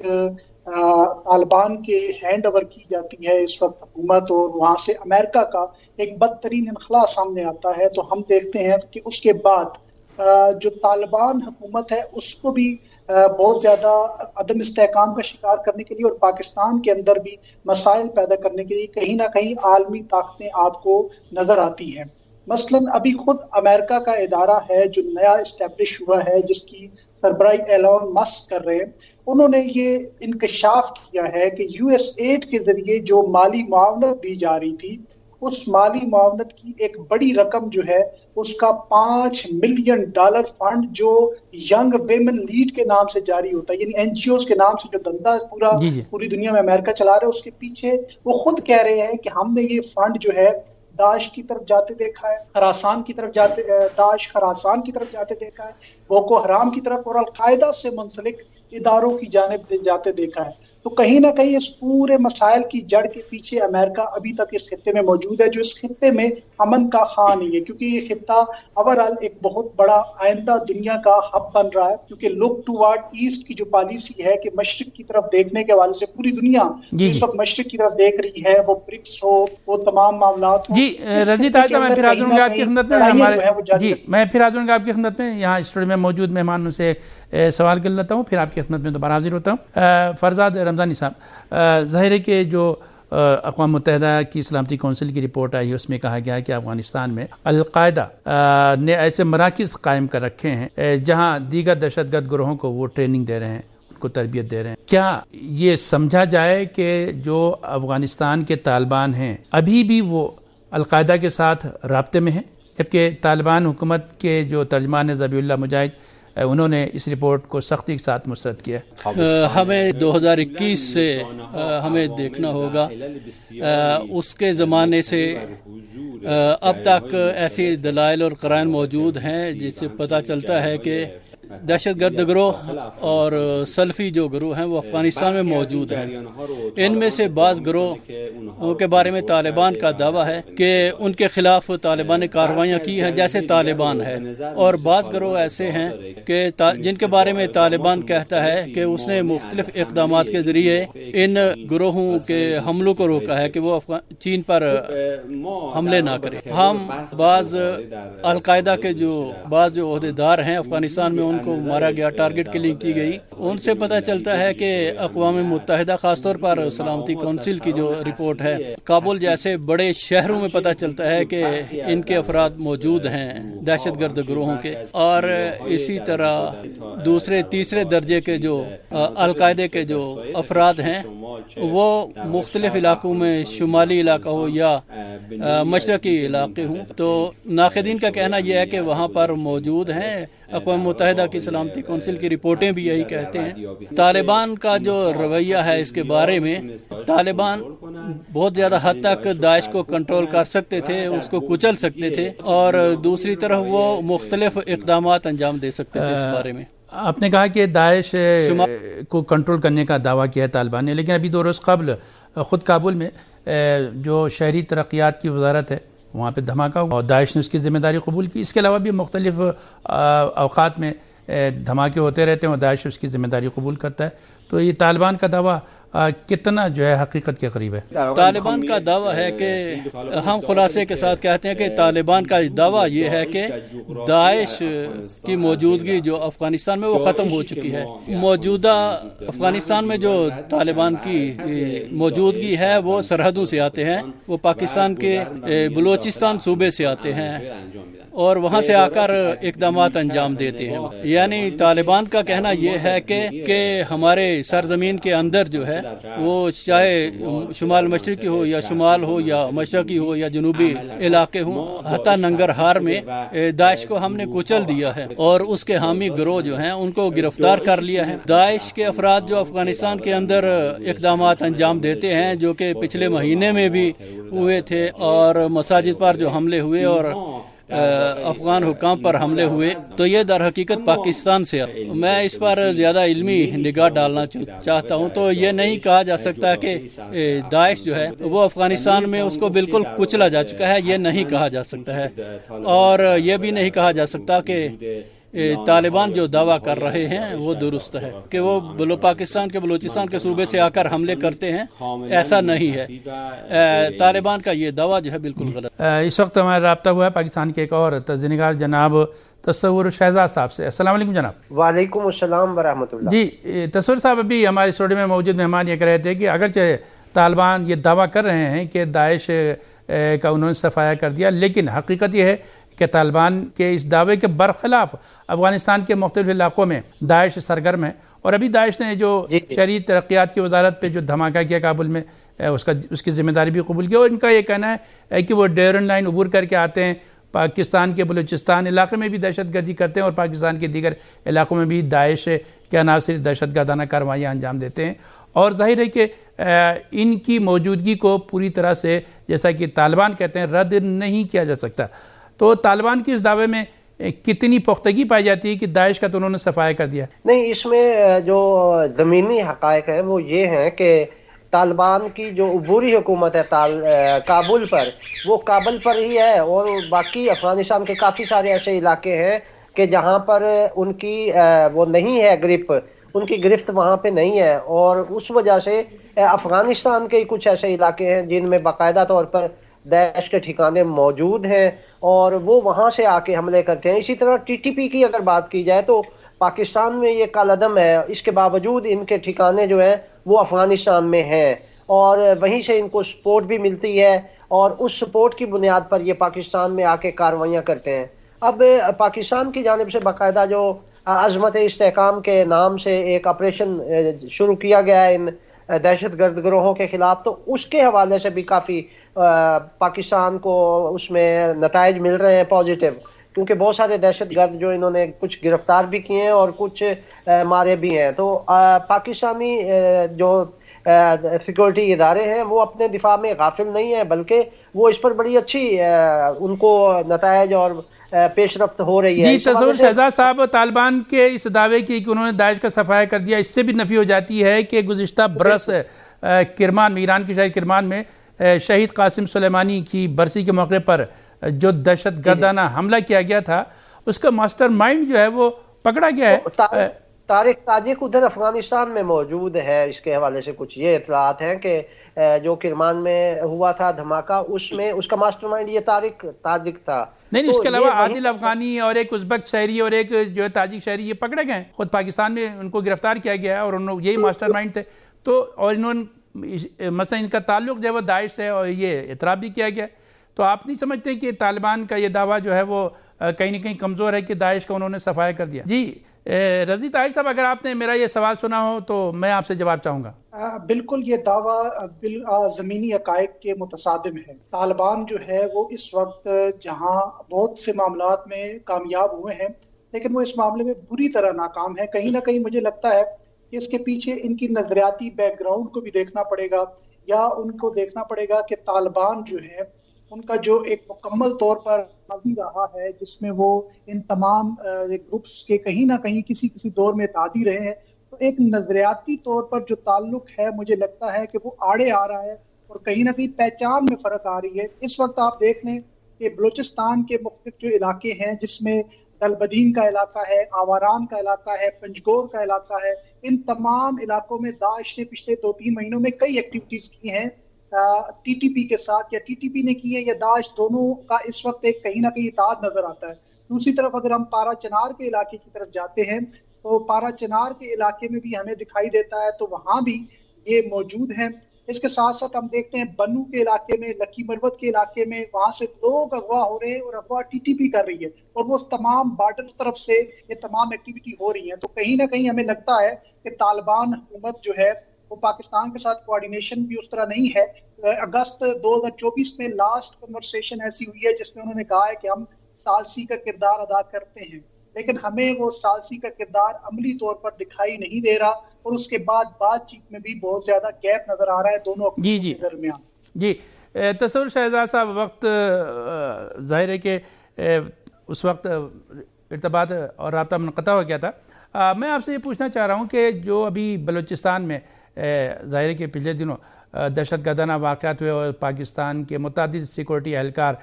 طالبان کے ہینڈ اوور کی جاتی ہے اس وقت حکومت، اور وہاں سے امریکہ کا ایک بدترین انخلاء سامنے آتا ہے، تو ہم دیکھتے ہیں کہ اس کے بعد جو طالبان حکومت ہے اس کو بھی بہت زیادہ عدم استحکام کا شکار کرنے کے لیے اور پاکستان کے اندر بھی مسائل پیدا کرنے کے لیے کہیں نہ کہیں عالمی طاقتیں آپ کو نظر آتی ہیں۔ مثلاً ابھی خود امریکہ کا ادارہ ہے جو نیا اسٹیبلش ہوا ہے، جس کی سربراہی ایلون مسک کر رہے ہیں، انہوں نے یہ انکشاف کیا ہے کہ یو ایس ایڈ کے ذریعے جو مالی معاونت دی جا رہی تھی، اس مالی معاونت کی ایک بڑی رقم جو ہے اس کا پانچ ملین ڈالر فنڈ جو ینگ ویمن لیڈ کے نام سے جاری ہوتا ہے، یعنی این جی اوز کے نام سے جو دھندا پورا پوری دنیا میں امریکہ چلا رہا ہے، اس کے پیچھے وہ خود کہہ رہے ہیں کہ ہم نے یہ فنڈ جو ہے داعش کی طرف جاتے دیکھا ہے، خراسان کی طرف جاتے داعش خراسان کی طرف جاتے دیکھا ہے، بوکو حرام کی طرف اور القاعدہ سے منسلک اداروں کی جانب جاتے دیکھا ہے۔ تو کہیں نہ کہیں اس پورے مسائل کی جڑ کے پیچھے امریکہ ابھی تک اس خطے میں موجود ہے، جو اس خطے میں امن کا خواہ نہیں ہے، کیونکہ یہ خطہ اوورآل ایک بہت بڑا آئندہ دنیا کا ہب بن رہا ہے، کیونکہ لک ٹوارڈ ایسٹ کی جو پالیسی ہے کہ مشرق کی طرف دیکھنے کے حوالے سے پوری دنیا اس وقت مشرق کی طرف دیکھ رہی ہے، وہ برکس ہو، وہ تمام معاملات ہو۔ جی رضی تاجہ، میں پھر آجوں گا آپ کی خدمت میں، ہمارے جی میں پھر آجوں گا آپ کی خدمت میں، یہاں اسٹوڈیو میں موجود مہمانوں سے سوال کر لیتا ہوں، پھر آپ کی خدمت میں دوبارہ حاضر ہوتا ہوں۔ فرزاد رمضانی صاحب، ظاہر ہے کہ جو اقوام متحدہ کی سلامتی کونسل کی رپورٹ آئی ہے اس میں کہا گیا ہے کہ افغانستان میں القاعدہ نے ایسے مراکز قائم کر رکھے ہیں جہاں دیگر دہشت گرد گروہوں کو وہ ٹریننگ دے رہے ہیں، ان کو تربیت دے رہے ہیں۔ کیا یہ سمجھا جائے کہ جو افغانستان کے طالبان ہیں ابھی بھی وہ القاعدہ کے ساتھ رابطے میں ہیں، جبکہ طالبان حکومت کے جو ترجمان ذبیح اللہ مجاہد انہوں نے اس رپورٹ کو سختی کے ساتھ مسترد کیا؟ ہمیں دو ہزار اکیس سے ہمیں دیکھنا ہوگا، اس کے زمانے سے اب تک ایسی دلائل اور قرائن موجود ہیں جس سے پتہ چلتا ہے کہ دہشت گرد گروہ اور سلفی جو گروہ ہیں وہ افغانستان میں موجود ہیں۔ ان میں سے بعض گروہ کے بارے میں طالبان کا دعویٰ ہے کہ ان کے خلاف طالبان نے کارروائیاں کی ہیں، جیسے طالبان ہے، اور بعض گروہ ایسے ہیں کہ جن کے بارے میں طالبان کہتا ہے کہ اس نے مختلف اقدامات کے ذریعے ان گروہوں کے حملوں کو روکا ہے کہ وہ چین پر حملے نہ کرے۔ ہم بعض القاعدہ کے جو بعض جو عہدیدار ہیں افغانستان میں ان کو مارا گیا، ٹارگٹ کلنگ کی گئی، ان سے پتہ چلتا ہے کہ اقوام متحدہ خاص طور پر سلامتی کونسل کی جو رپورٹ ہے، کابل جیسے بڑے شہروں میں پتہ چلتا ہے کہ ان کے افراد موجود ہیں دہشت گرد گروہوں کے، اور اسی طرح دوسرے تیسرے درجے کے جو القاعدے کے جو افراد ہیں وہ مختلف علاقوں میں، شمالی علاقہ ہو یا مشرقی علاقے ہوں، تو ناقدین کا کہنا یہ ہے کہ وہاں پر موجود ہیں۔ اقوام متحدہ کی سلامتی کونسل کی رپورٹیں بھی یہی کہتے ہیں۔ طالبان کا جو رویہ ہے اس کے بارے میں، طالبان بہت زیادہ حد تک داعش کو کنٹرول کر سکتے تھے، اس کو کچل سکتے تھے، اور دوسری طرف وہ مختلف اقدامات انجام دے سکتے تھے۔ اس بارے میں آپ نے کہا کہ داعش کو کنٹرول کرنے کا دعویٰ کیا ہے طالبان نے، لیکن ابھی دو روز قبل خود کابل میں جو شہری ترقیات کی وزارت ہے وہاں پہ دھماکہ ہوا اور داعش نے اس کی ذمہ داری قبول کی۔ اس کے علاوہ بھی مختلف اوقات میں دھماکے ہوتے رہتے ہیں اور داعش اس کی ذمہ داری قبول کرتا ہے۔ تو یہ طالبان کا دعویٰ کتنا جو ہے حقیقت کے قریب ہے؟ طالبان کا دعویٰ ہے کہ ہم خلاصے کے ساتھ کہتے ہیں کہ طالبان کا دعویٰ یہ ہے کہ داعش کی موجودگی جو افغانستان میں وہ ختم ہو چکی ہے. موجودہ افغانستان میں جو طالبان کی موجودگی ہے وہ سرحدوں سے آتے ہیں، وہ پاکستان کے بلوچستان صوبے سے آتے ہیں اور وہاں سے آ کر اقدامات انجام دیتے ہیں. یعنی طالبان کا کہنا یہ ہے کہ کہ ہمارے سرزمین کے اندر جو ہے وہ چاہے شمال مشرقی ہو یا شمال ہو یا مشرقی ہو یا جنوبی علاقے ہوں، حتیٰ ننگرہار میں داعش کو ہم نے کچل دیا ہے اور اس کے حامی گروہ جو ہیں ان کو گرفتار کر لیا ہے. داعش کے افراد جو افغانستان کے اندر اقدامات انجام دیتے ہیں، جو کہ پچھلے مہینے میں بھی ہوئے تھے اور مساجد پر جو حملے ہوئے اور افغان حکام پر حملے ہوئے، تو یہ در حقیقت پاکستان سے. میں اس پر زیادہ علمی نگاہ ڈالنا چاہتا ہوں تو یہ نہیں کہا جا سکتا کہ داعش جو ہے وہ افغانستان میں اس کو بالکل کچلا جا چکا ہے، یہ نہیں کہا جا سکتا ہے. اور یہ بھی نہیں کہا جا سکتا کہ طالبان جو دعویٰ کر رہے ہیں وہ درست ہے کہ وہ بلو پاکستان کے بلوچستان کے صوبے سے آ کر حملے کرتے ہیں، ایسا نہیں ہے. طالبان کا یہ دعویٰ جو ہے بالکل غلط. اس وقت ہمارا رابطہ ہوا ہے پاکستان کے ایک اور تجزیہ نگار جناب تصور شہزاد صاحب سے. السلام علیکم جناب. وعلیکم السلام ورحمۃ اللہ. جی تصور صاحب، ابھی ہمارے اسٹوڈیو میں موجود مہمان یہ کہہ رہے تھے کہ اگرچہ طالبان یہ دعویٰ کر رہے ہیں کہ داعش کا انہوں نے صفایا کر دیا، لیکن حقیقت یہ ہے کہ طالبان کے اس دعوے کے برخلاف افغانستان کے مختلف علاقوں میں داعش سرگرم ہے. اور ابھی داعش نے جو شہری ترقیات کی وزارت پہ جو دھماکہ کیا کابل میں، اس کا اس کی ذمہ داری بھی قبول کی، اور ان کا یہ کہنا ہے کہ وہ ڈیورن لائن عبور کر کے آتے ہیں، پاکستان کے بلوچستان علاقے میں بھی دہشت گردی کرتے ہیں اور پاکستان کے دیگر علاقوں میں بھی داعش کے عناصر دہشت گردانہ کارروائیاں انجام دیتے ہیں. اور ظاہر ہے کہ ان کی موجودگی کو پوری طرح سے، جیسا کہ طالبان کہتے ہیں، رد نہیں کیا جا سکتا. تو طالبان کی اس دعوے میں کتنی پختگی پائی جاتی ہے کہ داعش کا تو انہوں نے صفایا کر دیا؟ نہیں، اس میں جو زمینی حقائق ہیں وہ یہ ہیں کہ طالبان کی جو عبوری حکومت ہے کابل پر، وہ کابل پر ہی ہے، اور باقی افغانستان کے کافی سارے ایسے علاقے ہیں کہ جہاں پر ان کی وہ نہیں ہے گرفت، ان کی گرفت وہاں پہ نہیں ہے. اور اس وجہ سے افغانستان کے کچھ ایسے علاقے ہیں جن میں باقاعدہ طور پر داعش کے ٹھکانے موجود ہیں اور وہ وہاں سے آ کے حملے کرتے ہیں. اسی طرح ٹی ٹی پی کی اگر بات کی جائے تو پاکستان میں یہ کالعدم ہے، اس کے باوجود ان کے ٹھکانے جو ہیں وہ افغانستان میں ہیں اور وہیں سے ان کو سپورٹ بھی ملتی ہے اور اس سپورٹ کی بنیاد پر یہ پاکستان میں آ کے کارروائیاں کرتے ہیں. اب پاکستان کی جانب سے باقاعدہ جو عظمت استحکام کے نام سے ایک آپریشن شروع کیا گیا ہے ان دہشت گرد گروہوں کے خلاف، تو اس کے حوالے سے بھی کافی پاکستان کو اس میں نتائج مل رہے ہیں پازیٹیو، کیونکہ بہت سارے دہشت گرد جو انہوں نے کچھ گرفتار بھی کیے ہیں اور کچھ مارے بھی ہیں. تو پاکستانی جو سیکورٹی ادارے ہیں وہ اپنے دفاع میں غافل نہیں ہیں، بلکہ وہ اس پر بڑی اچھی ان کو نتائج اور پیش رفت ہو رہی ہے. جی تصور شہزاد صاحب، طالبان کے اس دعوے کی کہ انہوں نے داعش کا صفایا کر دیا، اس سے بھی نفی ہو جاتی ہے کہ گزشتہ برس کرمان میں، ایران کے شہر کرمان میں شہید قاسم سلیمانی کی برسی کے موقع پر جو دہشت گردانہ حملہ کیا گیا تھا، اس کا ماسٹر مائنڈ جو ہے وہ پکڑا گیا ہے. طارق تاجک ادھر افغانستان میں موجود ہے. اس کے حوالے سے کچھ یہ اطلاعات ہیں کہ جو کرمان میں ہوا تھا دھماکہ، اس میں اس کا ماسٹر مائنڈ یہ طارق تاجک تھا. نہیں، اس کے علاوہ عادل افغانی اور ایک ازبک شہری اور ایک جو ہے تاجک شہری یہ پکڑے گئے ہیں. خود پاکستان میں ان کو گرفتار کیا گیا ہے اور انہوں یہی ماسٹر مائنڈ تھے. تو اور انہوں نے مثلا ان کا تعلق جو ہے وہ داعش سے، اور یہ اعتراف بھی کیا گیا. تو آپ نہیں سمجھتے کہ طالبان کا یہ دعویٰ جو ہے وہ کہیں نہ کہیں کمزور ہے کہ داعش کا انہوں نے صفایا کر دیا؟ جی رضی طاہر صاحب، اگر آپ نے میرا یہ سوال سنا ہو تو میں آپ سے جواب چاہوں گا. بالکل، یہ دعویٰ زمینی حقائق کے متصادم ہے. طالبان جو ہے وہ اس وقت جہاں بہت سے معاملات میں کامیاب ہوئے ہیں، لیکن وہ اس معاملے میں بری طرح ناکام ہے. کہیں نہ کہیں مجھے لگتا ہے کہ اس کے پیچھے ان کی نظریاتی بیک گراؤنڈ کو بھی دیکھنا پڑے گا، یا ان کو دیکھنا پڑے گا کہ طالبان جو ہے ان کا جو ایک مکمل طور پر ماضی رہا ہے جس میں وہ ان تمام گروپس کے کہیں نہ کہیں کسی کسی دور میں اتحادی رہے ہیں. تو ایک نظریاتی طور پر جو تعلق ہے مجھے لگتا ہے کہ وہ آڑے آ رہا ہے اور کہیں نہ کہیں پہچان میں فرق آ رہی ہے. اس وقت آپ دیکھ لیں کہ بلوچستان کے مختلف جو علاقے ہیں جس میں تلبدین کا علاقہ ہے، آواران کا علاقہ ہے، پنجگور کا علاقہ ہے، ان تمام علاقوں میں داعش نے پچھلے دو تین مہینوں میں کئی ایکٹیویٹیز کی ہیں ٹی ٹی پی کے ساتھ، یا ٹی ٹی پی نے کی ہے یا داعش، دونوں کا اس وقت ایک کہیں نہ کہیں اتحاد نظر آتا ہے۔ دوسری طرف اگر ہم پارا چنار کے علاقے کی طرف جاتے ہیں تو پارا چنار کے علاقے میں بھی ہمیں دکھائی دیتا ہے، تو وہاں بھی یہ موجود ہیں۔ اس کے ساتھ ساتھ ہم دیکھتے ہیں بنو کے علاقے میں، لکی مروت کے علاقے میں، وہاں سے لوگ اغوا ہو رہے ہیں اور اغوا ٹی ٹی پی کر رہی ہے، اور وہ تمام بارڈر طرف سے یہ تمام ایکٹیویٹی ہو رہی ہیں۔ تو کہیں نہ کہیں ہمیں لگتا ہے کہ طالبان حکومت جو ہے وہ پاکستان کے ساتھ کوآرڈینیشن بھی اس طرح نہیں ہے۔ اگست دو ہزار چوبیس میں لاسٹ کنورسیشن ایسی ہوئی ہے جس میں انہوں نے کہا ہے کہ ہم ثالثی کا کردار ادا کرتے ہیں، لیکن ہمیں وہ ثالثی کا کردار عملی طور پر دکھائی نہیں دے رہا، اور اس کے بعد بات چیت میں بھی بہت زیادہ گیپ نظر آ رہا ہے دونوں جی جی کے درمیان۔ جی تصور شہزاد صاحب، وقت ظاہر ہے کہ اس وقت ارتباط اور رابطہ منقطع ہو گیا تھا۔ میں آپ سے یہ پوچھنا چاہ رہا ہوں کہ جو ابھی بلوچستان میں ظاہر ہے کہ پچھلے دنوں دہشت گردانہ واقعات ہوئے اور پاکستان کے متعدد سیکورٹی اہلکار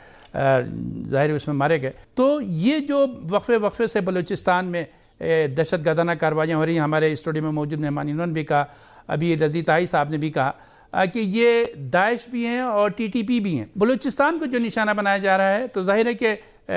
ظاہر اس میں مارے گئے، تو یہ جو وقفے وقفے سے بلوچستان میں دہشت گردانہ کاروائیاں ہو رہی ہیں، ہمارے اسٹوڈیو میں موجود مہمان انہوں نے بھی کہا، ابھی رضی تائی صاحب نے بھی کہا کہ یہ داعش بھی ہیں اور ٹی ٹی پی بھی ہیں۔ بلوچستان کو جو نشانہ بنایا جا رہا ہے تو ظاہر ہے کہ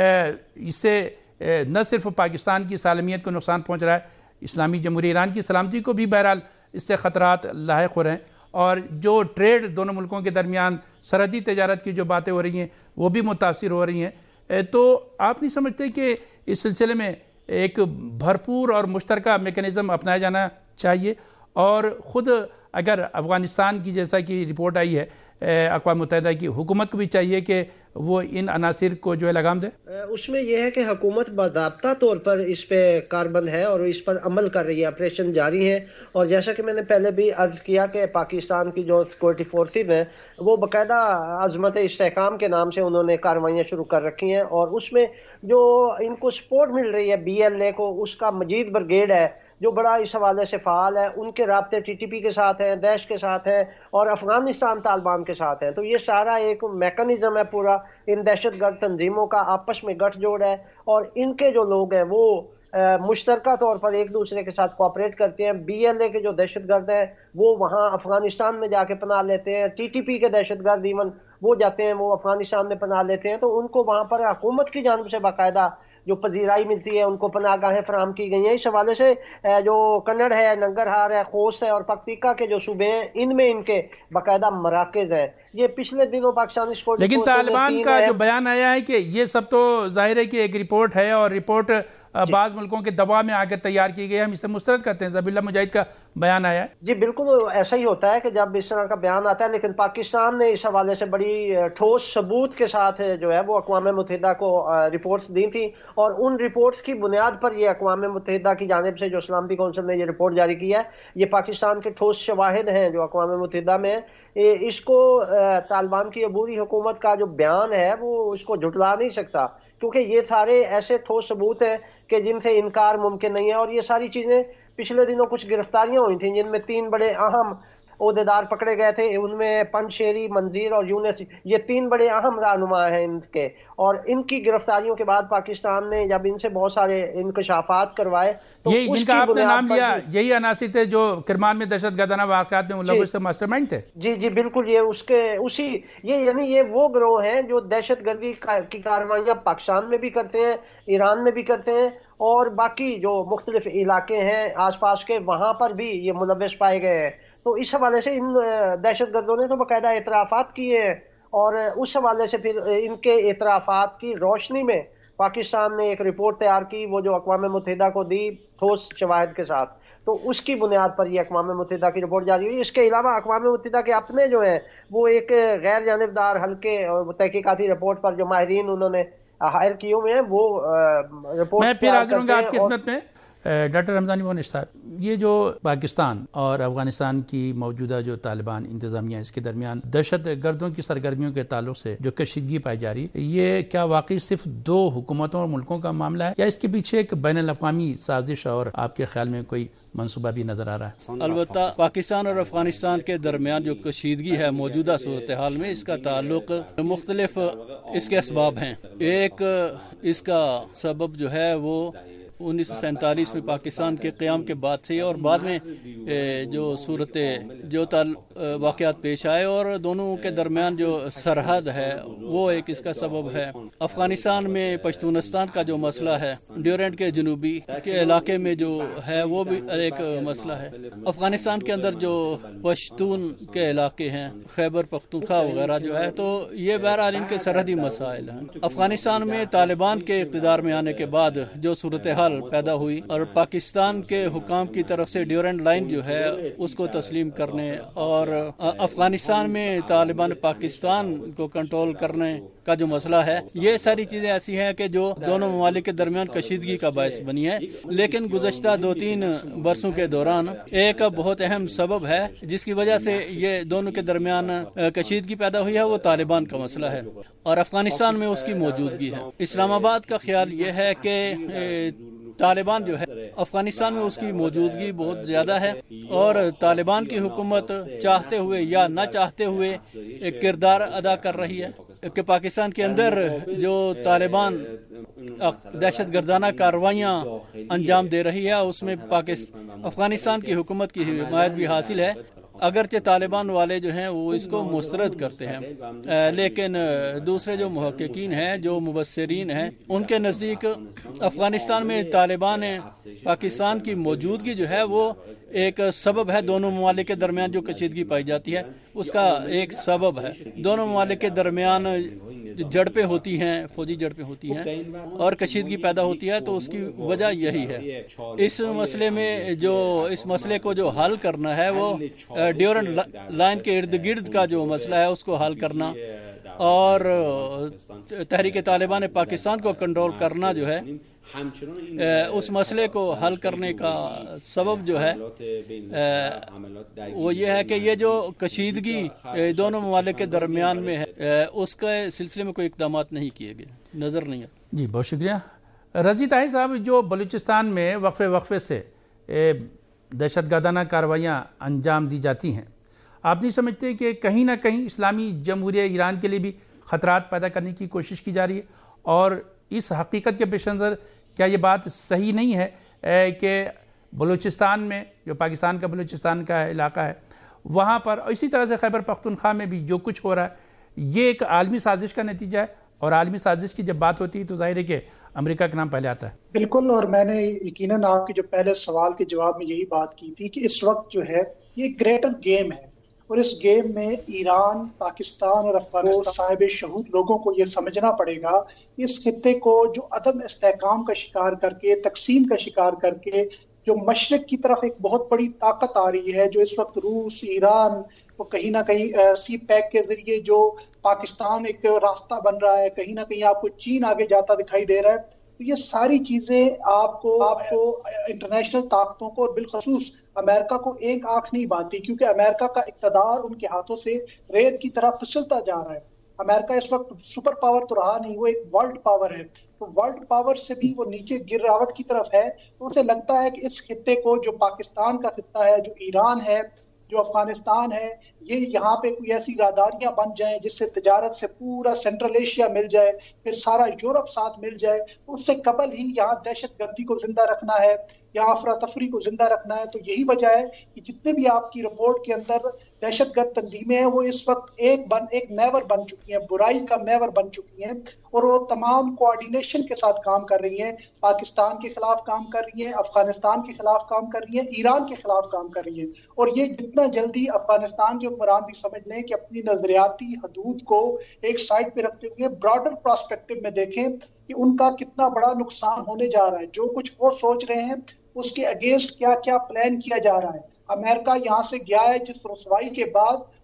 اس سے نہ صرف پاکستان کی سالمیت کو نقصان پہنچ رہا ہے، اسلامی جمہوریہ ایران کی سلامتی کو بھی بہرحال اس سے خطرات لاحق ہو رہے ہیں، اور جو ٹریڈ دونوں ملکوں کے درمیان سرحدی تجارت کی جو باتیں ہو رہی ہیں وہ بھی متاثر ہو رہی ہیں۔ تو آپ نہیں سمجھتے کہ اس سلسلے میں ایک بھرپور اور مشترکہ میکانزم اپنایا جانا چاہیے، اور خود اگر افغانستان کی جیسا کہ رپورٹ آئی ہے اقوام متحدہ کی، حکومت کو بھی چاہیے کہ وہ ان عناصر کو جو ہے لگام دے؟ اس میں یہ ہے کہ حکومت باضابطہ طور پر اس پہ کاربند ہے اور اس پر عمل کر رہی ہے، آپریشن جاری ہے، اور جیسا کہ میں نے پہلے بھی عرض کیا کہ پاکستان کی جو سیکورٹی فورسز ہیں وہ باقاعدہ عظمت استحکام کے نام سے انہوں نے کارروائیاں شروع کر رکھی ہیں، اور اس میں جو ان کو سپورٹ مل رہی ہے بی ایل اے کو، اس کا مجید بریگیڈ ہے جو بڑا اس حوالے سے فعال ہے، ان کے رابطے ٹی ٹی پی کے ساتھ ہیں، داعش کے ساتھ ہیں، اور افغانستان طالبان کے ساتھ ہیں۔ تو یہ سارا ایک میکانزم ہے پورا، ان دہشت گرد تنظیموں کا آپس میں گٹھ جوڑ ہے، اور ان کے جو لوگ ہیں وہ مشترکہ طور پر ایک دوسرے کے ساتھ کوآپریٹ کرتے ہیں۔ بی ایل اے کے جو دہشت گرد ہیں وہ وہاں افغانستان میں جا کے پناہ لیتے ہیں، ٹی ٹی پی کے دہشت گرد ایون وہ جاتے ہیں، وہ افغانستان میں پناہ لیتے ہیں، تو ان کو وہاں پر حکومت کی جانب سے باقاعدہ جو پذیرائی ملتی ہے، ان کو پناہ گاہیں فراہم کی گئی ہیں۔ اس حوالے سے جو کنڑ ہے، ننگرہار ہے، خوست ہے اور پکتیکا کے جو صوبے ہیں، ان میں ان کے باقاعدہ مراکز ہیں۔ یہ پچھلے دنوں پاکستانی سیکورٹی لیکن طالبان کا جو بیان آیا ہے کہ یہ سب تو ظاہر ہے کہ ایک رپورٹ ہے، اور رپورٹ بعض ملکوں کے دباؤ میں آ کر تیار کی گئی ہے، ہم اسے مسترد کرتے ہیں۔ ذبیح اللہ مجاہد کا بیان آیا ہے۔ جی بالکل ایسا ہی ہوتا ہے کہ جب اس طرح کا بیان آتا ہے، لیکن پاکستان نے اس حوالے سے بڑی ٹھوس ثبوت کے ساتھ جو ہے وہ اقوام متحدہ کو رپورٹس دی تھی، اور ان رپورٹس کی بنیاد پر یہ اقوام متحدہ کی جانب سے جو سلامتی کونسل نے یہ رپورٹ جاری کی ہے، یہ پاکستان کے ٹھوس شواہد ہیں جو اقوام متحدہ میں، اس کو طالبان کی عبوری حکومت کا جو بیان ہے وہ اس کو جھٹلا نہیں سکتا، کیونکہ یہ سارے ایسے ٹھوس ثبوت ہیں کہ جن سے انکار ممکن نہیں ہے۔ اور یہ ساری چیزیں پچھلے دنوں کچھ گرفتاریاں ہوئی تھیں جن میں تین بڑے اہم عہدیدار پکڑے گئے تھے، ان میں پنشیری، منظیر اور یونس، یہ تین بڑے اہم رہنما ہیں ان کے، اور ان کی گرفتاریوں کے بعد پاکستان نے جب ان سے بہت سارے انکشافات کروائے تو یہ اس جن کا کی آپ نے بنیاد نام پر لیا یہی عناصر تھے جو کرمان میں دہشت گردانہ واقعات میں ملوث سے ماسٹر مائنڈ تھے؟ جی جی بالکل، یہ اس کے اسی یہ یعنی یہ وہ گروہ ہیں جو دہشت گردی کی کارروائیاں پاکستان میں بھی کرتے ہیں، ایران میں بھی کرتے ہیں، اور باقی جو مختلف علاقے ہیں آس پاس کے وہاں پر بھی یہ ملوث پائے گئے ہیں۔ تو اس حوالے سے ان دہشت گردوں نے تو باقاعدہ اعترافات کیے ہیں، اور اس حوالے سے پھر ان کے اعترافات کی روشنی میں پاکستان نے ایک رپورٹ تیار کی، وہ جو اقوام متحدہ کو دی ٹھوس شواہد کے ساتھ، تو اس کی بنیاد پر یہ اقوام متحدہ کی رپورٹ جاری ہوئی۔ اس کے علاوہ اقوام متحدہ کے اپنے جو ہیں وہ ایک غیر جانبدار ہلکے تحقیقاتی رپورٹ پر جو ماہرین انہوں نے ہائر کیے ہوئے ہیں وہ رپورٹ میں پھر حاضر ہوں گا آپ کی خدمت میں۔ ڈاکٹر رمضانی مونش صاحب، یہ جو پاکستان اور افغانستان کی موجودہ جو طالبان انتظامیہ اس کے درمیان دہشت گردوں کی سرگرمیوں کے تعلق سے جو کشیدگی پائی جا رہی ہے، یہ کیا واقعی صرف دو حکومتوں اور ملکوں کا معاملہ ہے یا اس کے پیچھے ایک بین الاقوامی سازش اور آپ کے خیال میں کوئی منصوبہ بھی نظر آ رہا ہے؟ البتہ پاکستان اور افغانستان کے درمیان جو کشیدگی ہے موجودہ صورتحال میں، اس کا تعلق مختلف اس کے اسباب ہیں۔ ایک اس کا سبب جو ہے وہ انیس سو سینتالیس میں پاکستان کے قیام کے بعد سے اور بعد میں جو صورت جو واقعات پیش آئے اور دونوں کے درمیان جو سرحد ہے وہ ایک اس کا سبب ہے۔ افغانستان میں پشتونستان کا جو مسئلہ ہے، ڈیورنٹ کے جنوبی کے علاقے میں جو ہے وہ بھی ایک مسئلہ ہے۔ افغانستان کے اندر جو پشتون کے علاقے ہیں، خیبر پختونخوا وغیرہ جو ہے، تو یہ بہرحال ان کے سرحدی مسائل ہیں۔ افغانستان میں طالبان کے اقتدار میں آنے کے بعد جو صورتحال پیدا ہوئی اور پاکستان کے حکام کی طرف سے ڈیورنٹ لائن جو ہے اس کو تسلیم کرنے اور افغانستان میں طالبان پاکستان کو کنٹرول کرنے کا جو مسئلہ ہے، یہ ساری چیزیں ایسی ہیں کہ جو دونوں ممالک کے درمیان کشیدگی کا باعث بنی ہے۔ لیکن گزشتہ دو تین برسوں کے دوران ایک بہت اہم سبب ہے جس کی وجہ سے یہ دونوں کے درمیان کشیدگی پیدا ہوئی ہے، وہ طالبان کا مسئلہ ہے اور افغانستان میں اس کی موجودگی ہے۔ اسلام آباد کا خیال یہ ہے کہ طالبان جو ہے افغانستان میں اس کی موجودگی بہت زیادہ ہے اور طالبان کی حکومت چاہتے ہوئے یا نہ چاہتے ہوئے ایک کردار ادا کر رہی ہے کہ پاکستان کے اندر جو طالبان دہشت گردانہ کارروائیاں انجام دے رہی ہے اس میں پاکستان افغانستان کی حکومت کی حمایت بھی حاصل ہے، اگرچہ طالبان والے جو ہیں وہ اس کو مسترد کرتے ہیں، لیکن دوسرے جو محققین ہیں، جو مبصرین ہیں، ان کے نزدیک افغانستان میں طالبان پاکستان کی موجودگی جو ہے وہ ایک سبب ہے۔ دونوں ممالک کے درمیان جو کشیدگی پائی جاتی ہے اس کا ایک سبب ہے۔ دونوں ممالک کے درمیان جھڑپیں ہوتی ہیں، فوجی جھڑپیں ہوتی ہیں اور کشیدگی پیدا ہوتی ہے، تو اس کی وجہ یہی ہے۔ اس مسئلے میں جو اس مسئلے کو جو حل کرنا ہے وہ ڈیورنٹ لائن کے ارد گرد کا جو مسئلہ ہے اس کو حل کرنا اور تحریک طالبان پاکستان کو کنٹرول کرنا جو ہے، اس مسئلے کو حل کرنے کا سبب جو ہے وہ یہ ہے کہ یہ جو کشیدگی دونوں ممالک کے درمیان میں ہے اس کے سلسلے میں کوئی اقدامات نہیں کیے گئے، نظر نہیں ہے۔ جی بہت شکریہ۔ رضی طاہر صاحب، جو بلوچستان میں وقفے وقفے سے دہشت گردانہ کارروائیاں انجام دی جاتی ہیں، آپ نہیں سمجھتے کہ کہیں نہ کہیں اسلامی جمہوریہ ایران کے لیے بھی خطرات پیدا کرنے کی کوشش کی جا رہی ہے؟ اور اس حقیقت کے پیش نظر کیا یہ بات صحیح نہیں ہے کہ بلوچستان میں جو پاکستان کا بلوچستان کا علاقہ ہے وہاں پر اسی طرح سے خیبر پختونخوا میں بھی جو کچھ ہو رہا ہے یہ ایک عالمی سازش کا نتیجہ ہے، اور عالمی سازش کی جب بات ہوتی ہے تو ظاہر ہے کہ امریکہ کا نام پہلے آتا ہے؟ بالکل، اور میں نے یقیناً آپ کے جو پہلے سوال کے جواب میں یہی بات کی تھی کہ اس وقت جو ہے یہ گریٹر گیم ہے، اور اس گیم میں ایران، پاکستان اور افغانستان صاحب شہود لوگوں کو یہ سمجھنا پڑے گا اس خطے کو جو عدم استحکام کا شکار کر کے، تقسیم کا شکار کر کے جو مشرق کی طرف ایک بہت بڑی طاقت آ رہی ہے، جو اس وقت روس، ایران، وہ کہیں نہ کہیں سی پیک کے ذریعے جو پاکستان ایک راستہ بن رہا ہے، کہیں نہ کہیں آپ کو چین آگے جاتا دکھائی دے رہا ہے، تو یہ ساری چیزیں آپ کو آپ کو انٹرنیشنل طاقتوں کو اور بالخصوص امریکہ کو ایک آنکھ نہیں باندھتی، کیونکہ امریکہ کا اقتدار ان کے ہاتھوں سے ریت کی طرح پھسلتا جا رہا ہے۔ امریکہ اس وقت سپر پاور تو رہا نہیں، وہ ایک ورلڈ پاور ہے، تو ورلڈ پاور سے بھی وہ نیچے گراوٹ کی طرف ہے۔ تو اسے لگتا ہے کہ اس خطے کو جو پاکستان کا خطہ ہے، جو ایران ہے، جو افغانستان ہے، یہ یہاں پہ کوئی ایسی راہداریاں بن جائیں جس سے تجارت سے پورا سینٹرل ایشیا مل جائے، پھر سارا یورپ ساتھ مل جائے، تو اس سے قبل ہی یہاں دہشت گردی کو زندہ رکھنا ہے، یہاں افراتفری کو زندہ رکھنا ہے۔ تو یہی وجہ ہے کہ جتنے بھی آپ کی رپورٹ کے اندر دہشت گرد تنظیمیں ہیں وہ اس وقت ایک بن ایک میور بن چکی ہیں، برائی کا میور بن چکی ہیں، اور وہ تمام کوآرڈینیشن کے ساتھ کام کر رہی ہیں، پاکستان کے خلاف کام کر رہی ہیں، افغانستان کے خلاف کام کر رہی ہیں، ایران کے خلاف کام کر رہی ہیں۔ اور یہ جتنا جلدی افغانستان کے حکمران بھی سمجھ لیں کہ اپنی نظریاتی حدود کو ایک سائڈ پہ رکھتے ہوئے براڈر پراسپیکٹو میں دیکھیں کہ ان کا کتنا بڑا نقصان ہونے جا رہا ہے، جو کچھ وہ سوچ رہے ہیں اس کے اگینسٹ کیا کیا پلان کیا جا رہا ہے۔ امریکہ یہاں سے گیا ہے جس رسوائی کے بعد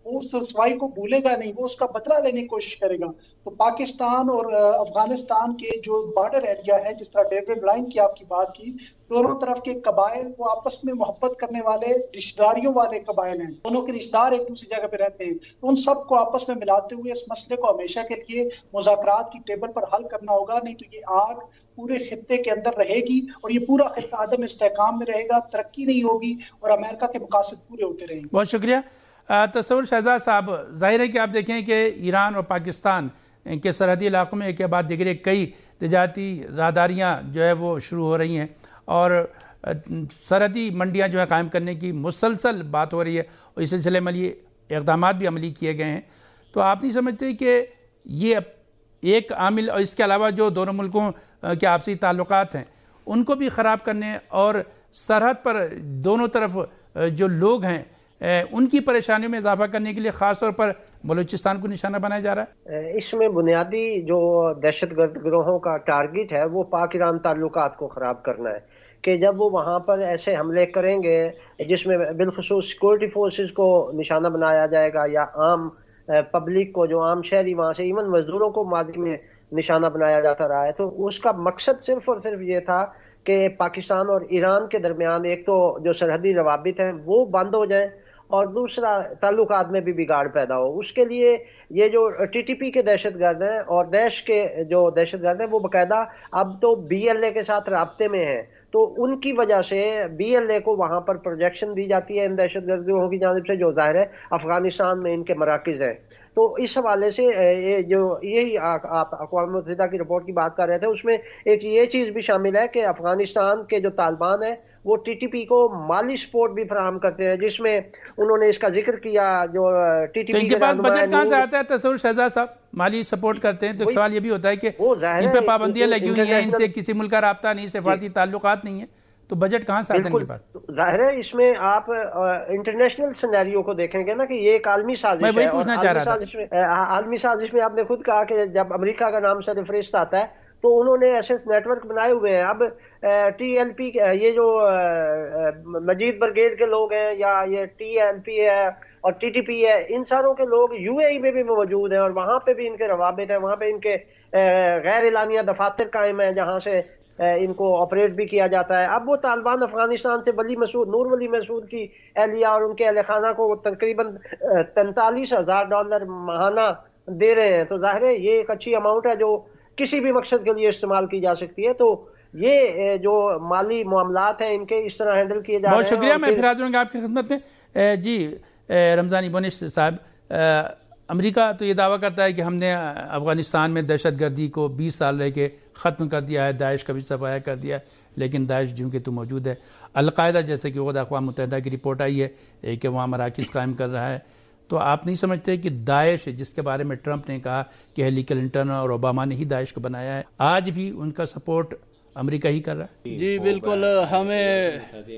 وہ اس رسوائی کو بھولے گا نہیں, وہ اس کا بدلہ لینے کی کوشش کرے گا. تو پاکستان اور افغانستان کے جو بارڈر ایریا ہے, جس طرح ڈیوڈ لائن کی آپ کی بات کی, دونوں طرف کے قبائل وہ آپس میں محبت کرنے والے رشتہ داریوں والے قبائل ہیں, دونوں کے رشتہ دار ایک دوسری جگہ پہ رہتے ہیں. تو ان سب کو آپس میں ملاتے ہوئے اس مسئلے کو ہمیشہ کے لیے مذاکرات کی ٹیبل پر حل کرنا ہوگا, نہیں تو یہ آگ پورے خطے کے اندر رہے گی اور یہ پورا خطہ عدم استحکام میں رہے گا, ترقی نہیں ہوگی اور امریکہ کے مقاصد پورے ہوتے رہیں گے. بہت شکریہ. تصور شہزاد صاحب, ظاہر ہے کہ آپ دیکھیں کہ ایران اور پاکستان کے سرحدی علاقوں میں ایک کے بعد دیگر کئی تجارتی راہداریاں جو ہے وہ شروع ہو رہی ہیں اور سرحدی منڈیاں جو ہے قائم کرنے کی مسلسل بات ہو رہی ہے اور اس سلسلے میں یہ اقدامات بھی عملی کیے گئے ہیں. تو آپ نہیں سمجھتے کہ یہ ایک عامل, اور اس کے علاوہ جو دونوں ملکوں کے آپسی تعلقات ہیں ان کو بھی خراب کرنے اور سرحد پر دونوں طرف جو لوگ ہیں ان کی پریشانیوں میں اضافہ کرنے کے لیے خاص طور پر بلوچستان کو نشانہ بنایا جا رہا ہے؟ اس میں بنیادی جو دہشت گرد گروہوں کا ٹارگٹ ہے وہ پاک ایران تعلقات کو خراب کرنا ہے, کہ جب وہ وہاں پر ایسے حملے کریں گے جس میں بالخصوص سیکورٹی فورسز کو نشانہ بنایا جائے گا یا عام پبلک کو, جو عام شہری وہاں سے ایون مزدوروں کو ماضی میں نشانہ بنایا جاتا رہا ہے, تو اس کا مقصد صرف اور صرف یہ تھا کہ پاکستان اور ایران کے درمیان ایک تو جو سرحدی روابط ہیں وہ بند ہو جائیں اور دوسرا تعلقات میں بھی بگاڑ پیدا ہو. اس کے لیے یہ جو ٹی ٹی پی کے دہشت گرد ہیں اور دیش کے جو دہشت گرد ہیں وہ باقاعدہ اب تو بی ایل اے کے ساتھ رابطے میں ہیں, تو ان کی وجہ سے بی ایل اے کو وہاں پر پروجیکشن دی جاتی ہے ان دہشت گرد گروہوں کی جانب سے, جو ظاہر ہے افغانستان میں ان کے مراکز ہیں. تو اس حوالے سے جو یہی آپ اقوام متحدہ کی رپورٹ کی بات کر رہے تھے, اس میں ایک یہ چیز بھی شامل ہے کہ افغانستان کے جو طالبان ہیں وہ ٹی ٹی پی کو مالی سپورٹ بھی فراہم کرتے ہیں, جس میں انہوں نے اس کا ذکر کیا. جو ٹی ٹی پی کے پاس بجٹ کہاں سے آتا ہے تصور شہزاد صاحب؟ مالی سپورٹ کرتے ہیں, تو سوال یہ بھی ہوتا ہے کہ ان پہ پابندیاں لگی ہوئی ہیں, ان سے کسی ملک کا رابطہ نہیں, سفارتی تعلقات نہیں ہیں, تو بجٹ کہاں سے آتا ہے ان کے پاس؟ ظاہر ہے اس میں آپ انٹرنیشنل سینیریو کو دیکھیں گے نا کہ یہ ایک عالمی سازش ہے. میں وہی پوچھنا چاہ رہا تھا. عالمی سازش میں آپ نے خود کہا کہ جب امریکہ کا نام سر فہرست آتا ہے تو انہوں نے ایسے نیٹ ورک بنائے ہوئے ہیں. اب ٹی ایل پی یہ جو مجید برگیڈ کے لوگ ہیں یا یہ ٹی ایل پی ہے اور ٹی ٹی پی ہے, ان ساروں کے لوگ یو اے ای میں بھی موجود ہیں اور وہاں پہ بھی ان کے روابط ہیں, وہاں پہ ان کے غیر اعلانیہ دفاتر قائم ہیں جہاں سے ان کو آپریٹ بھی کیا جاتا ہے. اب وہ طالبان افغانستان سے ولی مسعود نور ولی مسعود کی اہلیہ اور ان کے اہل خانہ کو تقریباً تینتالیس ہزار ڈالر ماہانہ دے رہے ہیں, تو ظاہر ہے یہ ایک اچھی اماؤنٹ ہے جو کسی بھی مقصد کے لیے استعمال کی جا سکتی ہے. تو یہ جو مالی معاملات ہیں ان کے اس طرح ہینڈل کیے جا رہے ہیں. بہت شکریہ, میں پھر حاضر ہوں گا آپ کی خدمت میں. جی رمضانی بونش صاحب, امریکہ تو یہ دعویٰ کرتا ہے کہ ہم نے افغانستان میں دہشت گردی کو بیس سال رہ کے ختم کر دیا ہے, داعش کا بھی صفایا کر دیا ہے, لیکن داعش جوں کہ تو موجود ہے. القاعدہ جیسے کہ خود اقوام متحدہ کی رپورٹ آئی ہے کہ وہاں مراکز قائم کر رہا ہے. تو آپ نہیں سمجھتے کہ داعش, جس کے بارے میں ٹرمپ نے کہا کہ ہیلی کلنٹن اور اوباما نے ہی داعش کو بنایا ہے, آج بھی ان کا سپورٹ امریکہ ہی کر رہا ہے؟ جی بالکل, ہمیں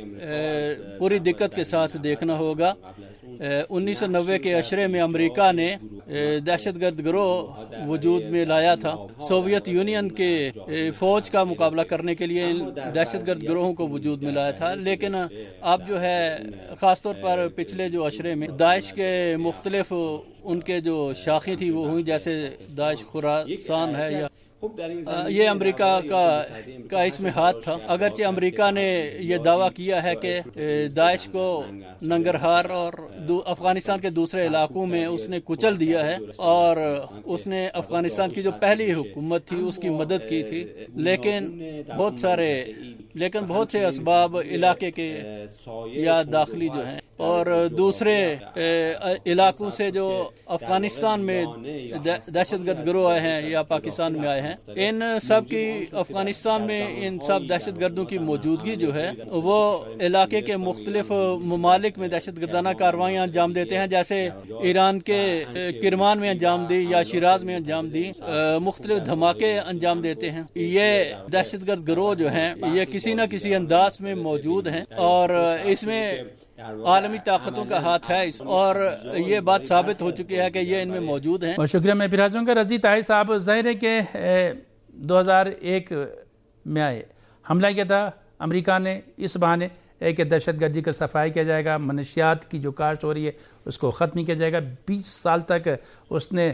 پوری دقت کے ساتھ دیکھنا ہوگا. انیس سو نوے کے عشرے میں امریکہ نے دہشت گرد گروہ وجود میں لایا تھا. سوویت یونین کے فوج کا مقابلہ کرنے کے لیے دہشت گرد گروہوں کو وجود میں لایا تھا, لیکن اب جو ہے خاص طور پر پچھلے جو عشرے میں داعش کے مختلف ان کے جو شاخیں تھی وہ ہوئی, جیسے داعش خراسان ہے یا یہ امریکہ کا کا اس میں ہاتھ تھا. اگرچہ امریکہ نے یہ دعویٰ کیا ہے کہ داعش کو ننگرہار اور افغانستان کے دوسرے علاقوں میں اس نے کچل دیا ہے اور اس نے افغانستان کی جو پہلی حکومت تھی اس کی مدد کی تھی, لیکن بہت سارے لیکن بہت سے اسباب علاقے کے یا داخلی جو ہیں اور دوسرے علاقوں سے جو افغانستان میں دہشت گرد گروہ آئے ہیں یا پاکستان میں آئے ہیں, ان سب کی افغانستان میں ان سب دہشت گردوں کی موجودگی جو ہے وہ علاقے کے مختلف ممالک میں دہشت گردانہ کارروائیاں انجام دیتے ہیں, جیسے ایران کے کرمان میں انجام دی یا شیراز میں انجام دی, مختلف دھماکے انجام دیتے ہیں. یہ دہشت گرد گروہ جو ہیں یہ کسی نہ کسی انداز میں موجود ہیں اور اس میں عالمی طاقتوں کا ہاتھ ہے اور یہ بات ثابت ہو چکی ہے کہ یہ ان میں موجود ہیں. اور شکریہ. میں پھر حاضر ہوں گا رضی طاہر صاحب. ظاہر ہے کہ دو ہزار ایک میں آئے حملہ کیا تھا امریکہ نے, اس بہانے ہے کہ دہشت گردی کا صفائی کیا جائے گا، منشیات کی جو کاشت ہو رہی ہے اس کو ختم کیا جائے گا. بیس سال تک اس نے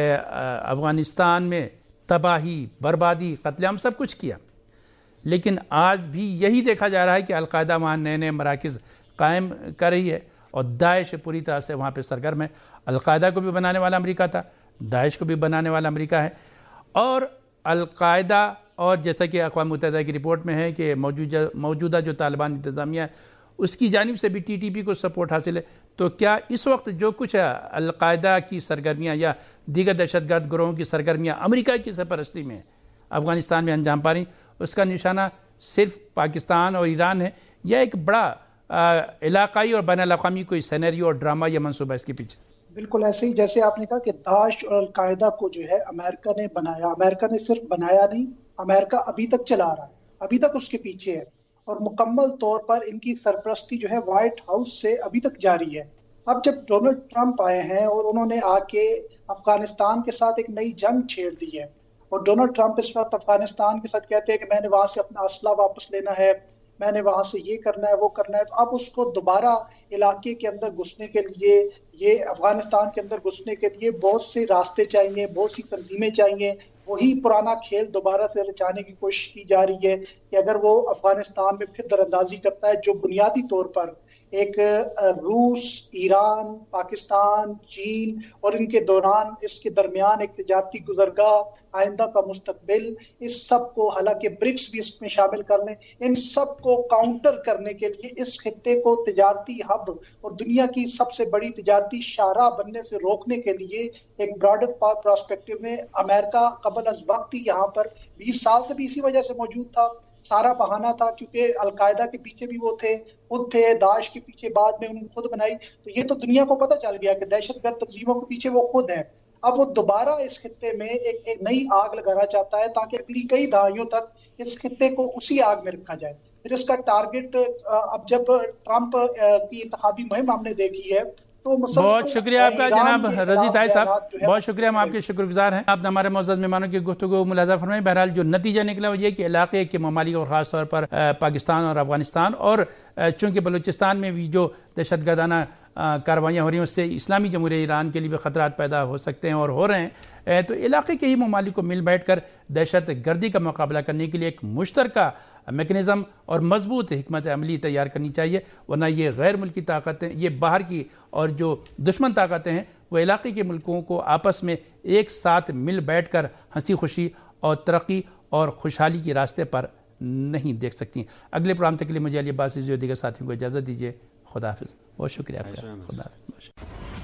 افغانستان میں تباہی، بربادی، قتل عام سب کچھ کیا، لیکن آج بھی یہی دیکھا جا رہا ہے کہ القاعدہ وہاں نئے نئے مراکز قائم کر رہی ہے اور داعش پوری طرح سے وہاں پہ سرگرم ہے. القاعدہ کو بھی بنانے والا امریکہ تھا، داعش کو بھی بنانے والا امریکہ ہے. اور القاعدہ اور جیسا کہ اقوام متحدہ کی رپورٹ میں ہے کہ موجودہ موجودہ جو طالبان انتظامیہ ہے اس کی جانب سے بھی ٹی ٹی پی کو سپورٹ حاصل ہے. تو کیا اس وقت جو کچھ القاعدہ کی سرگرمیاں یا دیگر دہشت گرد گروہوں کی سرگرمیاں امریکہ کی سرپرستی میں افغانستان میں انجام پا رہی، اس کا نشانہ صرف پاکستان اور ایران ہے یا ایک بڑا علاقائی اور بین الاقوامی کوئی سینیریو اور ڈرامہ یا منصوبہ اس کے پیچھے؟ بالکل ایسے ہی جیسے آپ نے کہا کہ داعش اور القاعدہ کو جو ہے امریکہ نے بنایا. امریکہ نے صرف بنایا نہیں، امریکہ ابھی تک چلا رہا ہے، ابھی تک اس کے پیچھے ہے، اور مکمل طور پر ان کی سرپرستی جو ہے وائٹ ہاؤس سے ابھی تک جاری ہے. اب جب ڈونلڈ ٹرمپ آئے ہیں اور انہوں نے آ کے افغانستان کے ساتھ ایک نئی جنگ چھیڑ دی ہے، اور ڈونلڈ ٹرمپ اس وقت افغانستان کے ساتھ کہتے ہیں کہ میں نے وہاں سے اپنا اسلحہ واپس لینا ہے، میں نے وہاں سے یہ کرنا ہے وہ کرنا ہے، تو اب اس کو دوبارہ علاقے کے اندر گھسنے کے لیے، یہ افغانستان کے اندر گھسنے کے لیے بہت سے راستے چاہیے، بہت سی تنظیمیں چاہیے. وہی پرانا کھیل دوبارہ سے رچانے کی کوشش کی جا رہی ہے کہ اگر وہ افغانستان میں پھر دراندازی کرتا ہے، جو بنیادی طور پر ایک روس، ایران، پاکستان، چین اور ان کے دوران اس کے درمیان ایک تجارتی گزرگاہ، آئندہ کا مستقبل، اس سب کو، حالانکہ برکس بھی اس میں شامل کر لیں، ان سب کو کاؤنٹر کرنے کے لیے، اس خطے کو تجارتی ہب اور دنیا کی سب سے بڑی تجارتی شاہراہ بننے سے روکنے کے لیے ایک براڈر پرسپیکٹو میں امریکہ قبل از وقت ہی یہاں پر بیس سال سے بھی اسی وجہ سے موجود تھا. سارا بہانہ تھا کیونکہ القاعدہ کے پیچھے بھی وہ تھے، خود تھے، داعش کے پیچھے بعد میں انہوں نے خود بنائی. تو یہ تو دنیا کو پتہ چل گیا کہ دہشت گرد تنظیموں کے پیچھے وہ خود ہیں. اب وہ دوبارہ اس خطے میں ایک ایک نئی آگ لگانا چاہتا ہے تاکہ اگلی کئی دہائیوں تک اس خطے کو اسی آگ میں رکھا جائے. پھر اس کا ٹارگٹ، اب جب ٹرمپ کی انتخابی مہم ہم نے دیکھی ہے تو بہت شکریہ آپ کا جناب رضی طاہر صاحب، بہت شکریہ، ہم آپ کے شکر گزار ہیں. آپ نے ہمارے معزز مہمانوں کی گفتگو ملاحظہ فرمائی. بہرحال جو نتیجہ نکلا وہ یہ کہ علاقے کے ممالک اور خاص طور پر پاکستان اور افغانستان، اور چونکہ بلوچستان میں بھی جو دہشت گردانہ کاروائیاں ہو رہی ہیں اس سے اسلامی جمہوریہ ایران کے لیے بھی خطرات پیدا ہو سکتے ہیں اور ہو رہے ہیں، تو علاقے کے ہی ممالک کو مل بیٹھ کر دہشت گردی کا مقابلہ کرنے کے لیے ایک مشترکہ میکنزم اور مضبوط حکمت عملی تیار کرنی چاہیے، ورنہ یہ غیر ملکی طاقتیں، یہ باہر کی اور جو دشمن طاقتیں ہیں وہ علاقے کے ملکوں کو آپس میں ایک ساتھ مل بیٹھ کر ہنسی خوشی اور ترقی اور خوشحالی کے راستے پر نہیں دیکھ سکتی. اگلے پروگرام تک کے لیے مجھے علی عباسی جو دیگر ساتھیوں کو اجازت دیجیے. خدا حافظ. بہت شکریہ آپ کا. خدا حافظ.